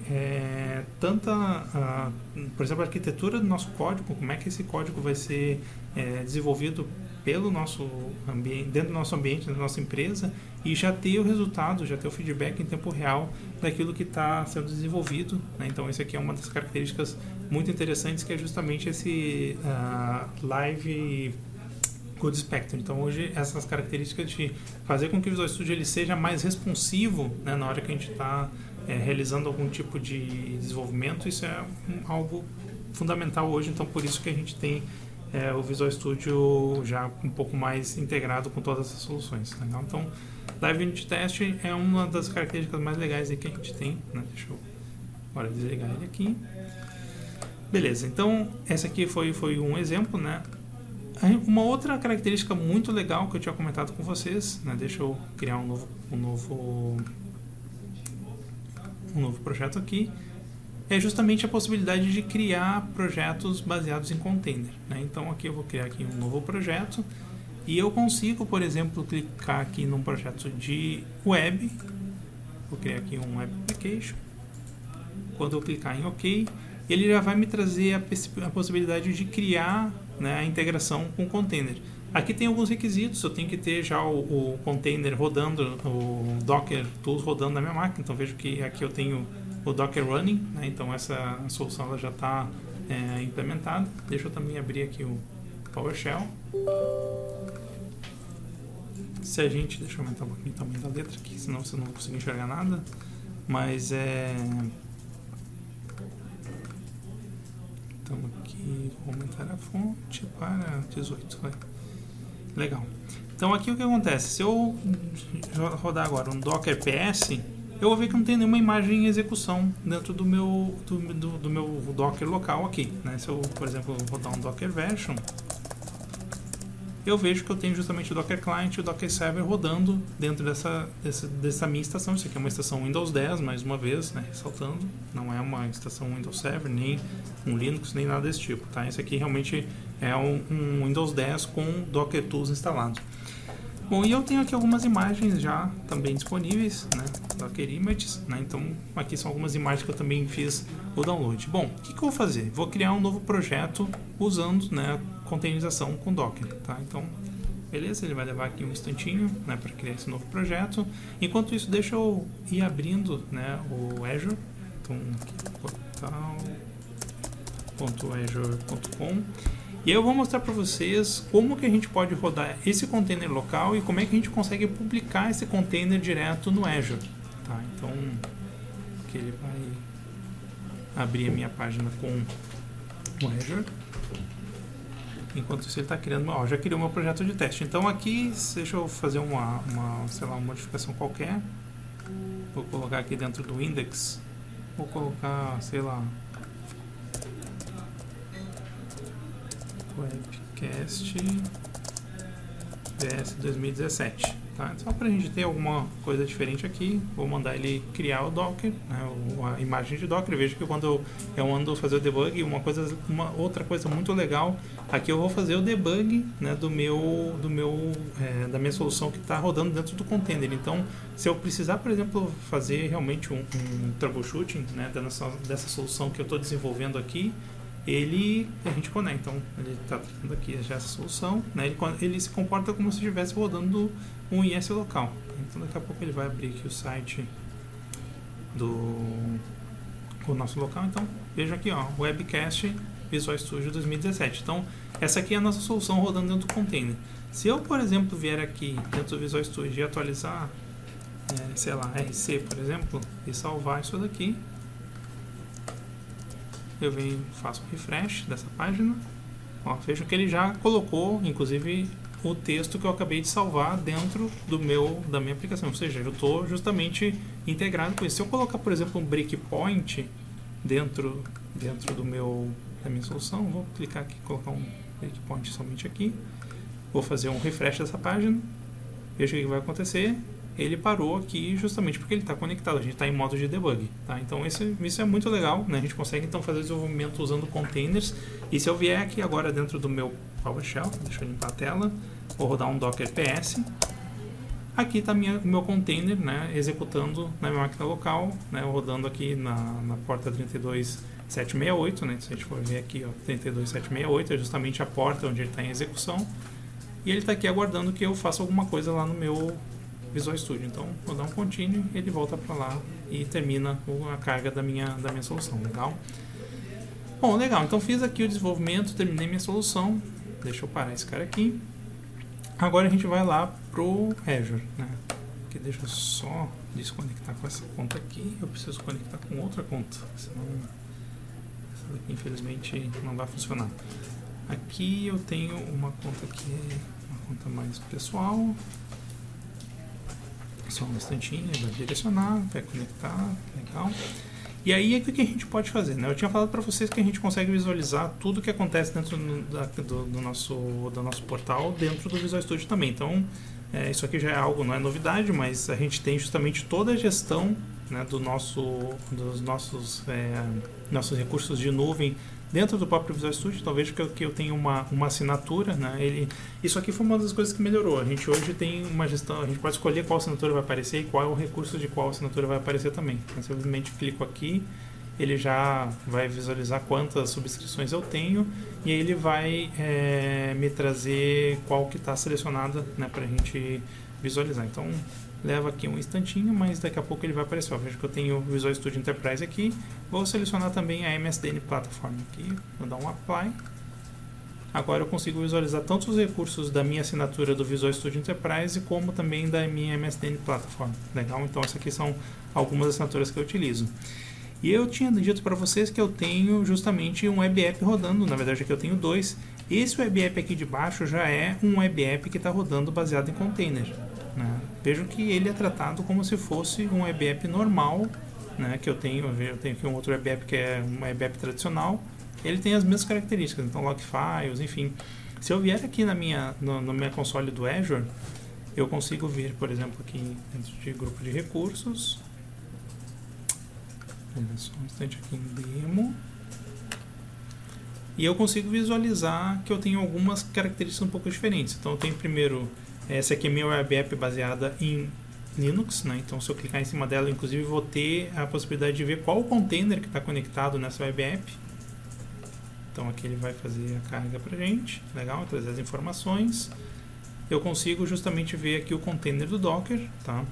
por exemplo, a arquitetura do nosso código, como é que esse código vai ser desenvolvido pelo nosso ambiente, dentro do nosso ambiente, da nossa empresa, e já ter o resultado, já ter o feedback em tempo real daquilo que está sendo desenvolvido, né? Então, isso aqui é uma das características muito interessantes, que é justamente esse Live Code Spectrum. Então, hoje, essas características de fazer com que o Visual Studio ele seja mais responsivo, né, na hora que a gente está realizando algum tipo de desenvolvimento, isso é algo fundamental hoje. Então, por isso que a gente tem o Visual Studio já um pouco mais integrado com todas as soluções. Legal? Então, Live Unit Test é uma das características mais legais aí que a gente tem, né? Deixa eu agora desligar ele aqui. Beleza, então esse aqui foi um exemplo, né? Uma outra característica muito legal que eu tinha comentado com vocês, né? Deixa eu criar um novo projeto aqui. É justamente a possibilidade de criar projetos baseados em container, né? Então aqui eu vou criar aqui um novo projeto e eu consigo, por exemplo, clicar aqui num projeto de web. Vou criar aqui um web application. Quando eu clicar em OK, ele já vai me trazer a possibilidade de criar, né, a integração com o container. Aqui tem alguns requisitos, eu tenho que ter já o container rodando, o Docker Tools rodando na minha máquina. Então vejo que aqui eu tenho o Docker Running, né? Então essa solução ela já está implementada. Deixa eu também abrir aqui o PowerShell. Se a gente, deixa eu aumentar um pouquinho o tamanho da letra aqui, senão você não vai conseguir enxergar nada. Mas então aqui vou aumentar a fonte para 18. Vai. Legal. Então aqui o que acontece? Se eu rodar agora um Docker PS, eu vou ver que não tem nenhuma imagem em execução dentro do meu Docker local aqui, né? Se eu, por exemplo, rodar um Docker Version, eu vejo que eu tenho justamente o Docker Client e o Docker Server rodando dentro dessa minha estação. Isso aqui é uma estação Windows 10, mais uma vez, né, ressaltando, não é uma estação Windows Server, nem um Linux, nem nada desse tipo, tá? Esse aqui realmente é um Windows 10 com Docker Tools instalado. Bom, e eu tenho aqui algumas imagens já também disponíveis, né, Docker Images, né, então aqui são algumas imagens que eu também fiz o download. Bom, o que eu vou fazer? Vou criar um novo projeto usando, né, containerização com Docker, tá? Então, beleza, ele vai levar aqui um instantinho, né, para criar esse novo projeto. Enquanto isso, deixa eu ir abrindo, né, o Azure, então aqui, portal.azure.com. E aí eu vou mostrar para vocês como que a gente pode rodar esse container local e como é que a gente consegue publicar esse container direto no Azure, tá? Então, aqui ele vai abrir a minha página com o Azure. Enquanto isso ele está criando, ó, já criou meu projeto de teste. Então aqui, deixa eu fazer sei lá, uma modificação qualquer. Vou colocar aqui dentro do index, vou colocar, sei lá, webcast PS 2017, tá? Só para a gente ter alguma coisa diferente aqui, vou mandar ele criar o Docker, né, a imagem de Docker. Veja que quando eu ando fazer o debug, uma outra coisa muito legal, aqui eu vou fazer o debug, né, da minha solução que está rodando dentro do container. Então, se eu precisar, por exemplo, fazer realmente um troubleshooting, né, dessa solução que eu estou desenvolvendo aqui, a gente conecta. Então ele está tratando aqui já essa solução, né? Ele se comporta como se estivesse rodando um IS local. Então daqui a pouco ele vai abrir aqui o site do nosso local. Então veja aqui, ó, Webcast Visual Studio 2017. Então essa aqui é a nossa solução rodando dentro do container. Se eu, por exemplo, vier aqui dentro do Visual Studio e atualizar, sei lá, RC, por exemplo, e salvar isso daqui, eu venho, faço um refresh dessa página, ó, vejo que ele já colocou, inclusive, o texto que eu acabei de salvar dentro da minha aplicação, ou seja, eu estou justamente integrado com isso. Se eu colocar, por exemplo, um breakpoint dentro da minha solução, vou clicar aqui, colocar um breakpoint somente aqui, vou fazer um refresh dessa página, veja o que vai acontecer. Ele parou aqui justamente porque ele está conectado, a gente está em modo de debug, tá? Então isso é muito legal, né? A gente consegue então fazer desenvolvimento usando containers. E se eu vier aqui agora dentro do meu PowerShell, deixa eu limpar a tela, vou rodar um Docker PS, aqui está o meu container, né, executando na minha máquina local, né, rodando aqui na porta 32768, né? Se a gente for ver aqui, ó, 32768 é justamente a porta onde ele está em execução, e ele está aqui aguardando que eu faça alguma coisa lá no meu Visual Studio. Então vou dar um continue, ele volta para lá e termina a carga da minha solução. Legal? Bom, legal. Então fiz aqui o desenvolvimento, terminei minha solução. Deixa eu parar esse cara aqui. Agora a gente vai lá pro Azure, né? Aqui, deixa eu só desconectar com essa conta aqui. Eu preciso conectar com outra conta, senão essa daqui infelizmente não vai funcionar. Aqui eu tenho uma conta que é uma conta mais pessoal. Só um instantinho, ele vai direcionar, vai conectar, legal. E aí, o que a gente pode fazer, né? Eu tinha falado para vocês que a gente consegue visualizar tudo o que acontece dentro do nosso portal, dentro do Visual Studio também. Então, isso aqui já é algo, não é novidade, mas a gente tem justamente toda a gestão, né, dos nossos recursos de nuvem dentro do próprio Visual Studio. Então vejo que eu tenho uma assinatura, né? Isso aqui foi uma das coisas que melhorou. A gente hoje tem uma gestão, a gente pode escolher qual assinatura vai aparecer e qual é o recurso de qual assinatura vai aparecer também. Então, simplesmente clico aqui, ele já vai visualizar quantas subscrições eu tenho e aí ele vai me trazer qual que está selecionada, né, para a gente visualizar. Então leva aqui um instantinho, mas daqui a pouco ele vai aparecer. Veja que eu tenho o Visual Studio Enterprise aqui. Vou selecionar também a MSDN Platform aqui, vou dar um Apply. Agora eu consigo visualizar tanto os recursos da minha assinatura do Visual Studio Enterprise como também da minha MSDN Platform. Legal? Então essas aqui são algumas assinaturas que eu utilizo. E eu tinha dito para vocês que eu tenho justamente um web app rodando, na verdade aqui eu tenho dois. Esse web app aqui de baixo já é um web app que está rodando baseado em container, né? Vejam que ele é tratado como se fosse um web app normal, né, que eu tenho aqui um outro web app que é um web app tradicional. Ele tem as mesmas características, então log files, enfim. Se eu vier aqui no meu console do Azure, eu consigo vir, por exemplo, aqui dentro de grupo de recursos. Só um instante aqui em demo. E eu consigo visualizar que eu tenho algumas características um pouco diferentes. Então eu tenho primeiro, essa aqui é minha web app baseada em Linux, né? Então se eu clicar em cima dela, inclusive vou ter a possibilidade de ver qual o container que está conectado nessa web app. Então aqui ele vai fazer a carga para a gente, legal, trazer as informações. Eu consigo justamente ver aqui o container do Docker, tá?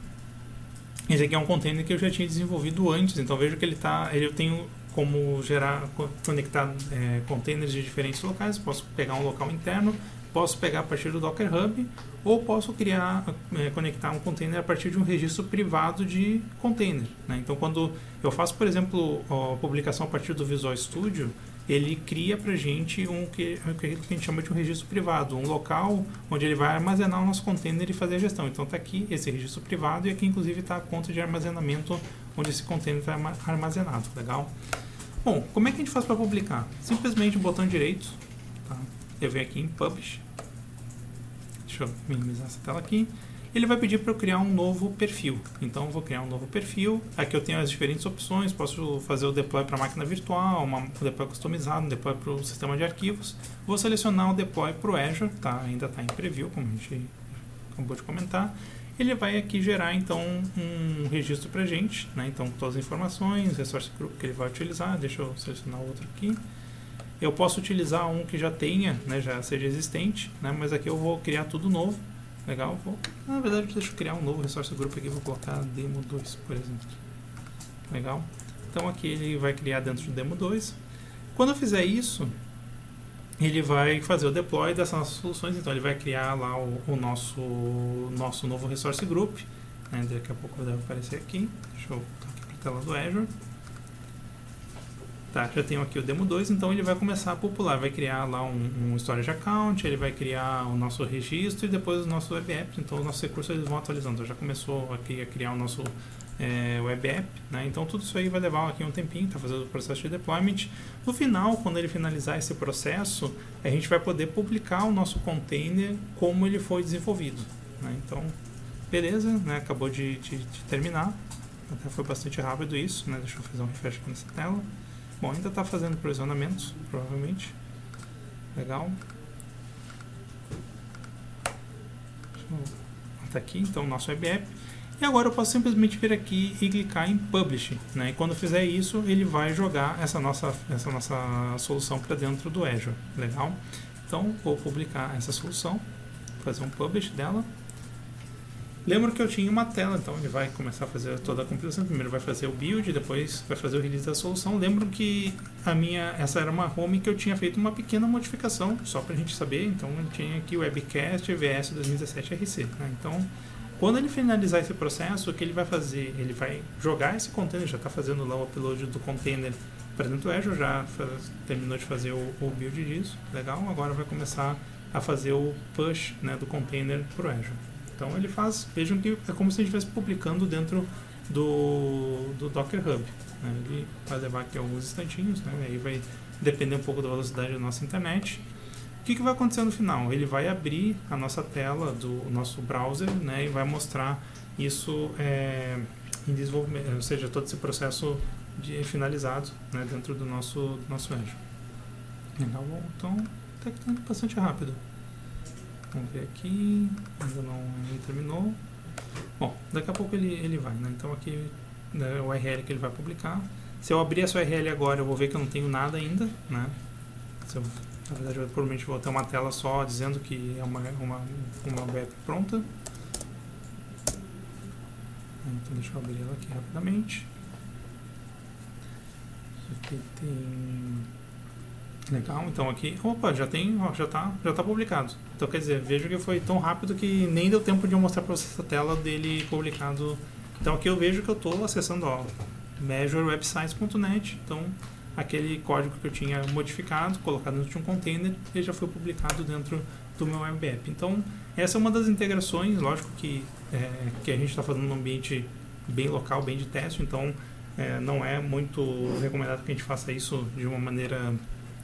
Esse aqui é um container que eu já tinha desenvolvido antes, então vejo que eu tenho como conectar containers de diferentes locais. Posso pegar um local interno, posso pegar a partir do Docker Hub, ou posso conectar um container a partir de um registro privado de container, né? Então quando eu faço, por exemplo, a publicação a partir do Visual Studio, ele cria para a gente o que a gente chama de um registro privado, um local onde ele vai armazenar o nosso container e fazer a gestão. Então está aqui esse registro privado e aqui inclusive está a conta de armazenamento onde esse container está armazenado, legal? Bom, como é que a gente faz para publicar? Simplesmente o botão direito, tá? Eu venho aqui em Publish, deixa eu minimizar essa tela aqui. Ele vai pedir para eu criar um novo perfil. Então eu vou criar um novo perfil. Aqui eu tenho as diferentes opções. Posso fazer o deploy para máquina virtual, um deploy customizado, um deploy para o sistema de arquivos. Vou selecionar o deploy para o Azure, tá? Ainda está em preview, como a gente acabou de comentar. Ele vai aqui gerar então um registro para a gente, né? Então todas as informações, resource group que ele vai utilizar. Deixa eu selecionar outro aqui. Eu posso utilizar um que já tenha, né? Já seja existente, né? Mas aqui eu vou criar tudo novo. Legal, na verdade deixa eu criar um novo resource group aqui, vou colocar demo 2, por exemplo. Legal, então aqui ele vai criar dentro do demo 2. Quando eu fizer isso, ele vai fazer o deploy dessas nossas soluções. Então ele vai criar lá o nosso novo resource group, né? Daqui a pouco deve aparecer aqui. Deixa eu voltar aqui para a tela do Azure. Tá, já tenho aqui o demo 2, então ele vai começar a popular, vai criar lá um storage account, ele vai criar o nosso registro e depois os nossos web apps. Então os nossos recursos eles vão atualizando. Então já começou aqui a criar o nosso web app, né? Então tudo isso aí vai levar aqui um tempinho, tá fazendo o processo de deployment. No final, quando ele finalizar esse processo, a gente vai poder publicar o nosso container como ele foi desenvolvido, né? Então, beleza, né? Acabou de terminar, até foi bastante rápido isso, né? Deixa eu fazer um refresh aqui nessa tela. Bom, ainda está fazendo provisionamento, provavelmente. Legal. Está aqui, então, o nosso web app. E agora eu posso simplesmente vir aqui e clicar em Publish, né? E quando eu fizer isso, ele vai jogar essa nossa solução para dentro do Azure. Legal? Então, vou publicar essa solução, fazer um Publish dela. Lembro que eu tinha uma tela, então ele vai começar a fazer toda a compilação. Primeiro vai fazer o build, depois vai fazer o release da solução. Lembro que essa era uma home que eu tinha feito uma pequena modificação, só para a gente saber. Então eu tinha aqui o Webcast VS 2017 RC. Né? Então, quando ele finalizar esse processo, o que ele vai fazer? Ele vai jogar esse container, já está fazendo lá o upload do container para dentro do Azure, já terminou de fazer o build disso. Legal, agora vai começar a fazer o push, né, do container para o Azure. Então ele faz, vejam que é como se a gente estivesse publicando dentro do Docker Hub, né? Ele vai levar aqui alguns instantinhos, né? Aí vai depender um pouco da velocidade da nossa internet. O que vai acontecer no final? Ele vai abrir a nossa tela do nosso browser, né? E vai mostrar isso em desenvolvimento, ou seja, todo esse processo finalizado, né? Dentro do nosso Azure. Legal, então até que está bastante rápido. Vamos ver aqui, ainda não terminou. Bom, daqui a pouco ele vai, né? Então aqui, né, o URL que ele vai publicar. Se eu abrir essa URL agora, eu vou ver que eu não tenho nada ainda, né? Na verdade, eu provavelmente vou ter uma tela só dizendo que é uma web pronta. Então deixa eu abrir ela aqui rapidamente. Aqui tem... Legal, então aqui, opa, já tá publicado. Então quer dizer, vejo que foi tão rápido que nem deu tempo de eu mostrar para vocês a tela dele publicado. Então aqui eu vejo que eu estou acessando azurewebsites.net. Então aquele código que eu tinha modificado, colocado dentro de um container, ele já foi publicado dentro do meu web app. Então essa é uma das integrações, lógico que a gente está fazendo num ambiente bem local, bem de teste, então não é muito recomendado que a gente faça isso de uma maneira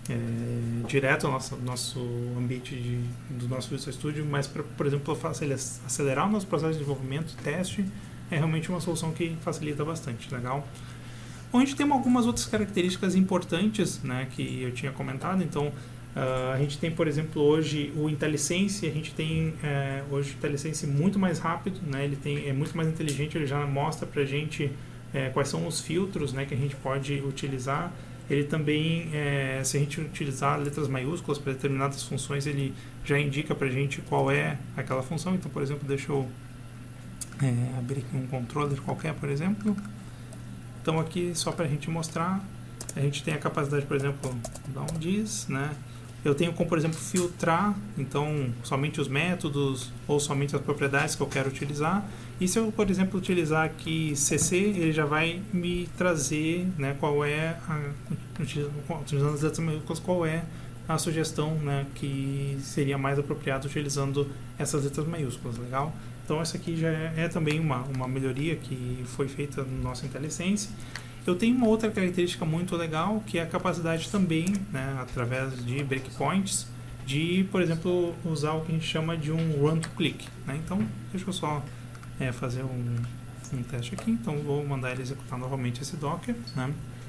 direto ao nosso ambiente do nosso Visual Studio, mas para, por exemplo, acelerar o nosso processo de desenvolvimento, teste, é realmente uma solução que facilita bastante, legal? Bom, a gente tem algumas outras características importantes, né, que eu tinha comentado. Então, a gente tem, por exemplo, hoje o IntelliSense. A gente tem hoje o IntelliSense muito mais rápido, né, é muito mais inteligente, ele já mostra para a gente quais são os filtros, né, que a gente pode utilizar. Ele também, se a gente utilizar letras maiúsculas para determinadas funções, ele já indica para a gente qual é aquela função. Então, por exemplo, deixa eu abrir aqui um controller qualquer, por exemplo. Então aqui, só para a gente mostrar, a gente tem a capacidade, por exemplo, dar um diz, né? Eu tenho como, por exemplo, filtrar, então, somente os métodos ou somente as propriedades que eu quero utilizar. E se eu, por exemplo, utilizar aqui CC, ele já vai me trazer, né, utilizando as letras maiúsculas, qual é a sugestão, né, que seria mais apropriada utilizando essas letras maiúsculas, legal? Então essa aqui já é também uma melhoria que foi feita no nosso IntelliSense. Eu tenho uma outra característica muito legal, que é a capacidade também, né, através de breakpoints, de, por exemplo, usar o que a gente chama de um run to click, né? Então, deixa eu só fazer um teste aqui. Então, vou mandar ele executar novamente esse Docker, né?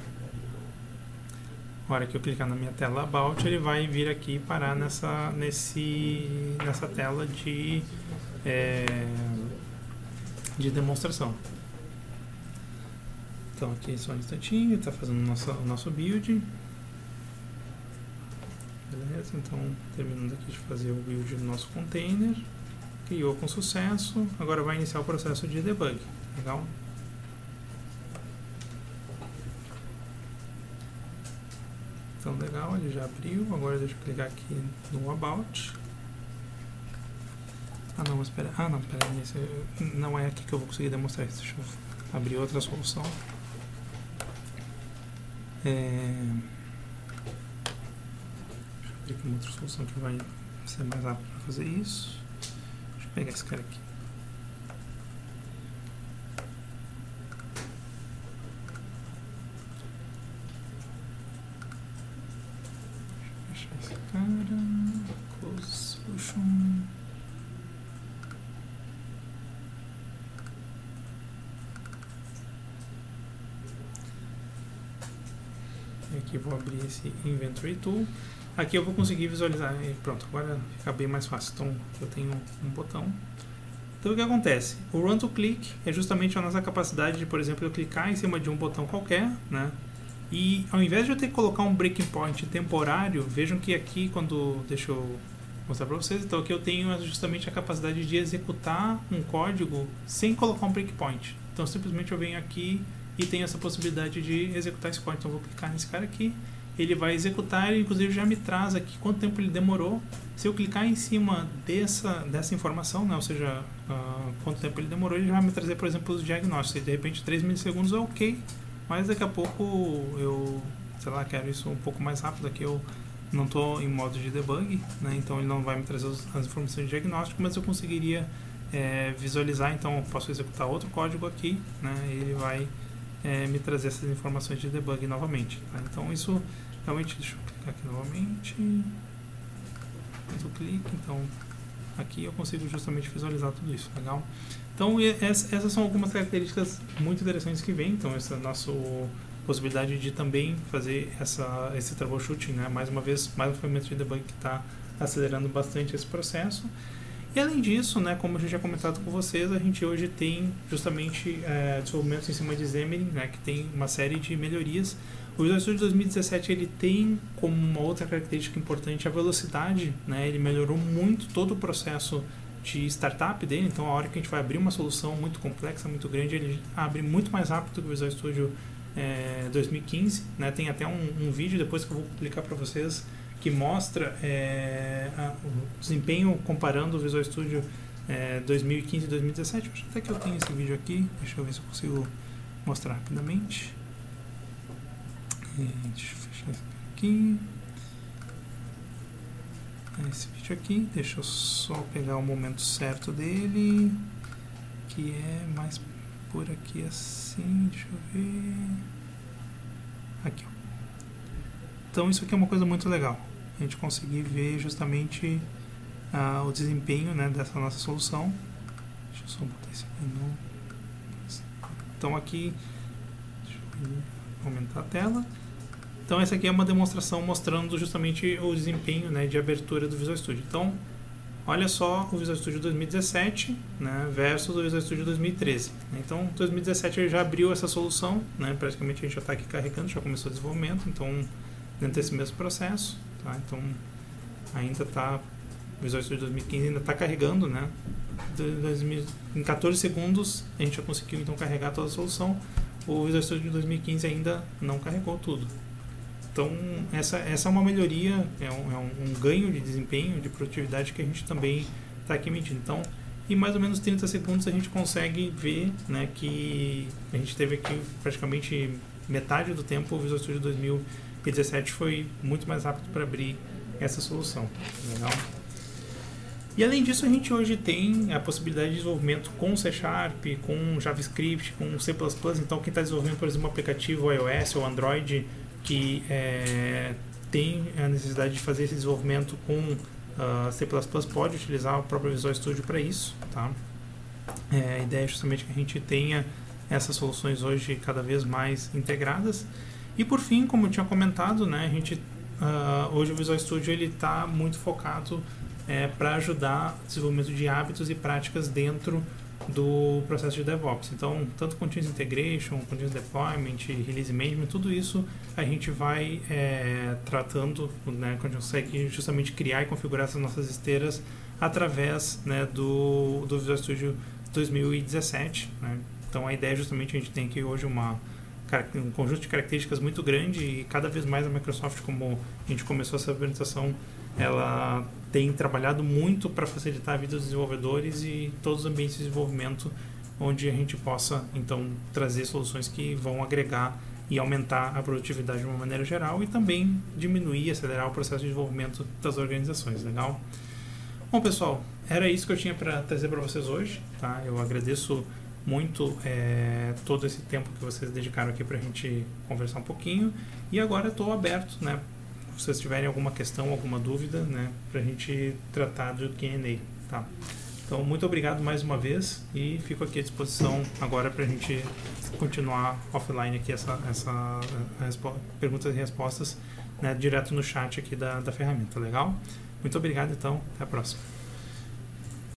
Na hora que eu clicar na minha tela About, ele vai vir aqui parar nessa tela de demonstração. Então aqui só um instantinho, está fazendo o nosso build. Beleza, então terminando aqui de fazer o build do nosso container. Criou com sucesso, agora vai iniciar o processo de debug. Legal? Então legal, ele já abriu, agora deixa eu clicar aqui no About. Não, mas espera. Espera aí, não é aqui que eu vou conseguir demonstrar isso. Deixa eu abrir outra solução. Deixa eu abrir aqui uma outra solução que vai ser mais rápido para fazer isso. Deixa eu pegar esse cara aqui. Deixa eu fechar esse cara. Close Solution. Aqui vou abrir esse Inventory Tool. Aqui eu vou conseguir visualizar. Pronto, agora fica bem mais fácil. Então eu tenho um botão. Então o que acontece? O Run to Click é justamente a nossa capacidade de, por exemplo, eu clicar em cima de um botão qualquer, né? E ao invés de eu ter que colocar um breaking point temporário, vejam que aqui deixa eu mostrar para vocês. Então aqui eu tenho justamente a capacidade de executar um código sem colocar um breakpoint. Então simplesmente eu venho aqui e tem essa possibilidade de executar esse código. Então eu vou clicar nesse cara aqui, ele vai executar, ele inclusive já me traz aqui quanto tempo ele demorou. Se eu clicar em cima dessa informação, né, ou seja, quanto tempo ele demorou, ele já vai me trazer, por exemplo, os diagnósticos. De repente 3 milissegundos é ok, mas daqui a pouco eu, sei lá, quero isso um pouco mais rápido. Aqui eu não estou em modo de debug, né, então ele não vai me trazer as informações de diagnóstico, mas eu conseguiria visualizar. Então eu posso executar outro código aqui, né, e ele vai me trazer essas informações de debug novamente, tá? Então isso realmente, deixa eu clicar aqui novamente, clique, então aqui eu consigo justamente visualizar tudo isso, legal? Então essas são algumas características muito interessantes que vem. Então essa é a nossa possibilidade de também fazer esse troubleshooting, né? Mais uma vez, mais um ferramenta de debug que está acelerando bastante esse processo. E além disso, né, como eu já tinha comentado com vocês, a gente hoje tem justamente desenvolvimentos em cima de Xamarin, né, que tem uma série de melhorias. O Visual Studio 2017 ele tem como uma outra característica importante a velocidade, né, ele melhorou muito todo o processo de startup dele. Então a hora que a gente vai abrir uma solução muito complexa, muito grande, ele abre muito mais rápido que o Visual Studio 2015, né, tem até um vídeo depois que eu vou publicar para vocês que mostra o desempenho comparando o Visual Studio 2015 e 2017. Acho até que eu tenho esse vídeo aqui. Deixa eu ver se eu consigo mostrar rapidamente. Deixa eu fechar isso aqui. Esse vídeo aqui. Deixa eu só pegar o momento certo dele, que é mais por aqui assim. Deixa eu ver. Aqui, ó. Então isso aqui é uma coisa muito legal, a gente conseguir ver justamente o desempenho, né, dessa nossa solução. Deixa eu só botar isso aqui no... Então aqui, deixa eu aumentar a tela. Então essa aqui é uma demonstração mostrando justamente o desempenho, né, de abertura do Visual Studio. Então olha só o Visual Studio 2017, né, versus o Visual Studio 2013. Então 2017 ele já abriu essa solução, né, praticamente a gente já está aqui carregando, já começou o desenvolvimento, então dentro desse mesmo processo, tá? Então ainda está, o Visual Studio 2015 ainda está carregando, né? Em 14 segundos a gente já conseguiu então carregar toda a solução. O Visual Studio 2015 ainda não carregou tudo. Então essa é uma melhoria, é um ganho de desempenho, de produtividade que a gente também está aqui medindo. Então, em mais ou menos 30 segundos a gente consegue ver, né, que a gente teve aqui praticamente metade do tempo. O Visual Studio 2017 foi muito mais rápido para abrir essa solução. Legal? E além disso, a gente hoje tem a possibilidade de desenvolvimento com C#, com JavaScript, com C++. Então, quem está desenvolvendo, por exemplo, um aplicativo iOS ou Android que tem a necessidade de fazer esse desenvolvimento com C++, pode utilizar o próprio Visual Studio para isso. Tá? A ideia é justamente que a gente tenha essas soluções hoje cada vez mais integradas. E por fim, como eu tinha comentado, né, a gente, hoje o Visual Studio está muito focado para ajudar o desenvolvimento de hábitos e práticas dentro do processo de DevOps. Então, tanto Continuous Integration, Continuous Deployment, Release Management, tudo isso a gente vai tratando, né, quando a gente consegue justamente criar e configurar essas nossas esteiras através, né, do Visual Studio 2017. Né? Então, a ideia é justamente a gente tem aqui hoje um conjunto de características muito grande e cada vez mais a Microsoft, como a gente começou essa apresentação, ela tem trabalhado muito para facilitar a vida dos desenvolvedores e todos os ambientes de desenvolvimento onde a gente possa, então, trazer soluções que vão agregar e aumentar a produtividade de uma maneira geral e também diminuir e acelerar o processo de desenvolvimento das organizações. Legal? Bom, pessoal, era isso que eu tinha para trazer para vocês hoje. Tá? Eu agradeço muito todo esse tempo que vocês dedicaram aqui para a gente conversar um pouquinho e agora estou aberto, né? Se vocês tiverem alguma questão, alguma dúvida, né, para a gente tratar do Q&A, tá? Então, muito obrigado mais uma vez e fico aqui à disposição agora para a gente continuar offline aqui essa perguntas e respostas, né, direto no chat aqui da ferramenta, legal? Muito obrigado, então, até a próxima.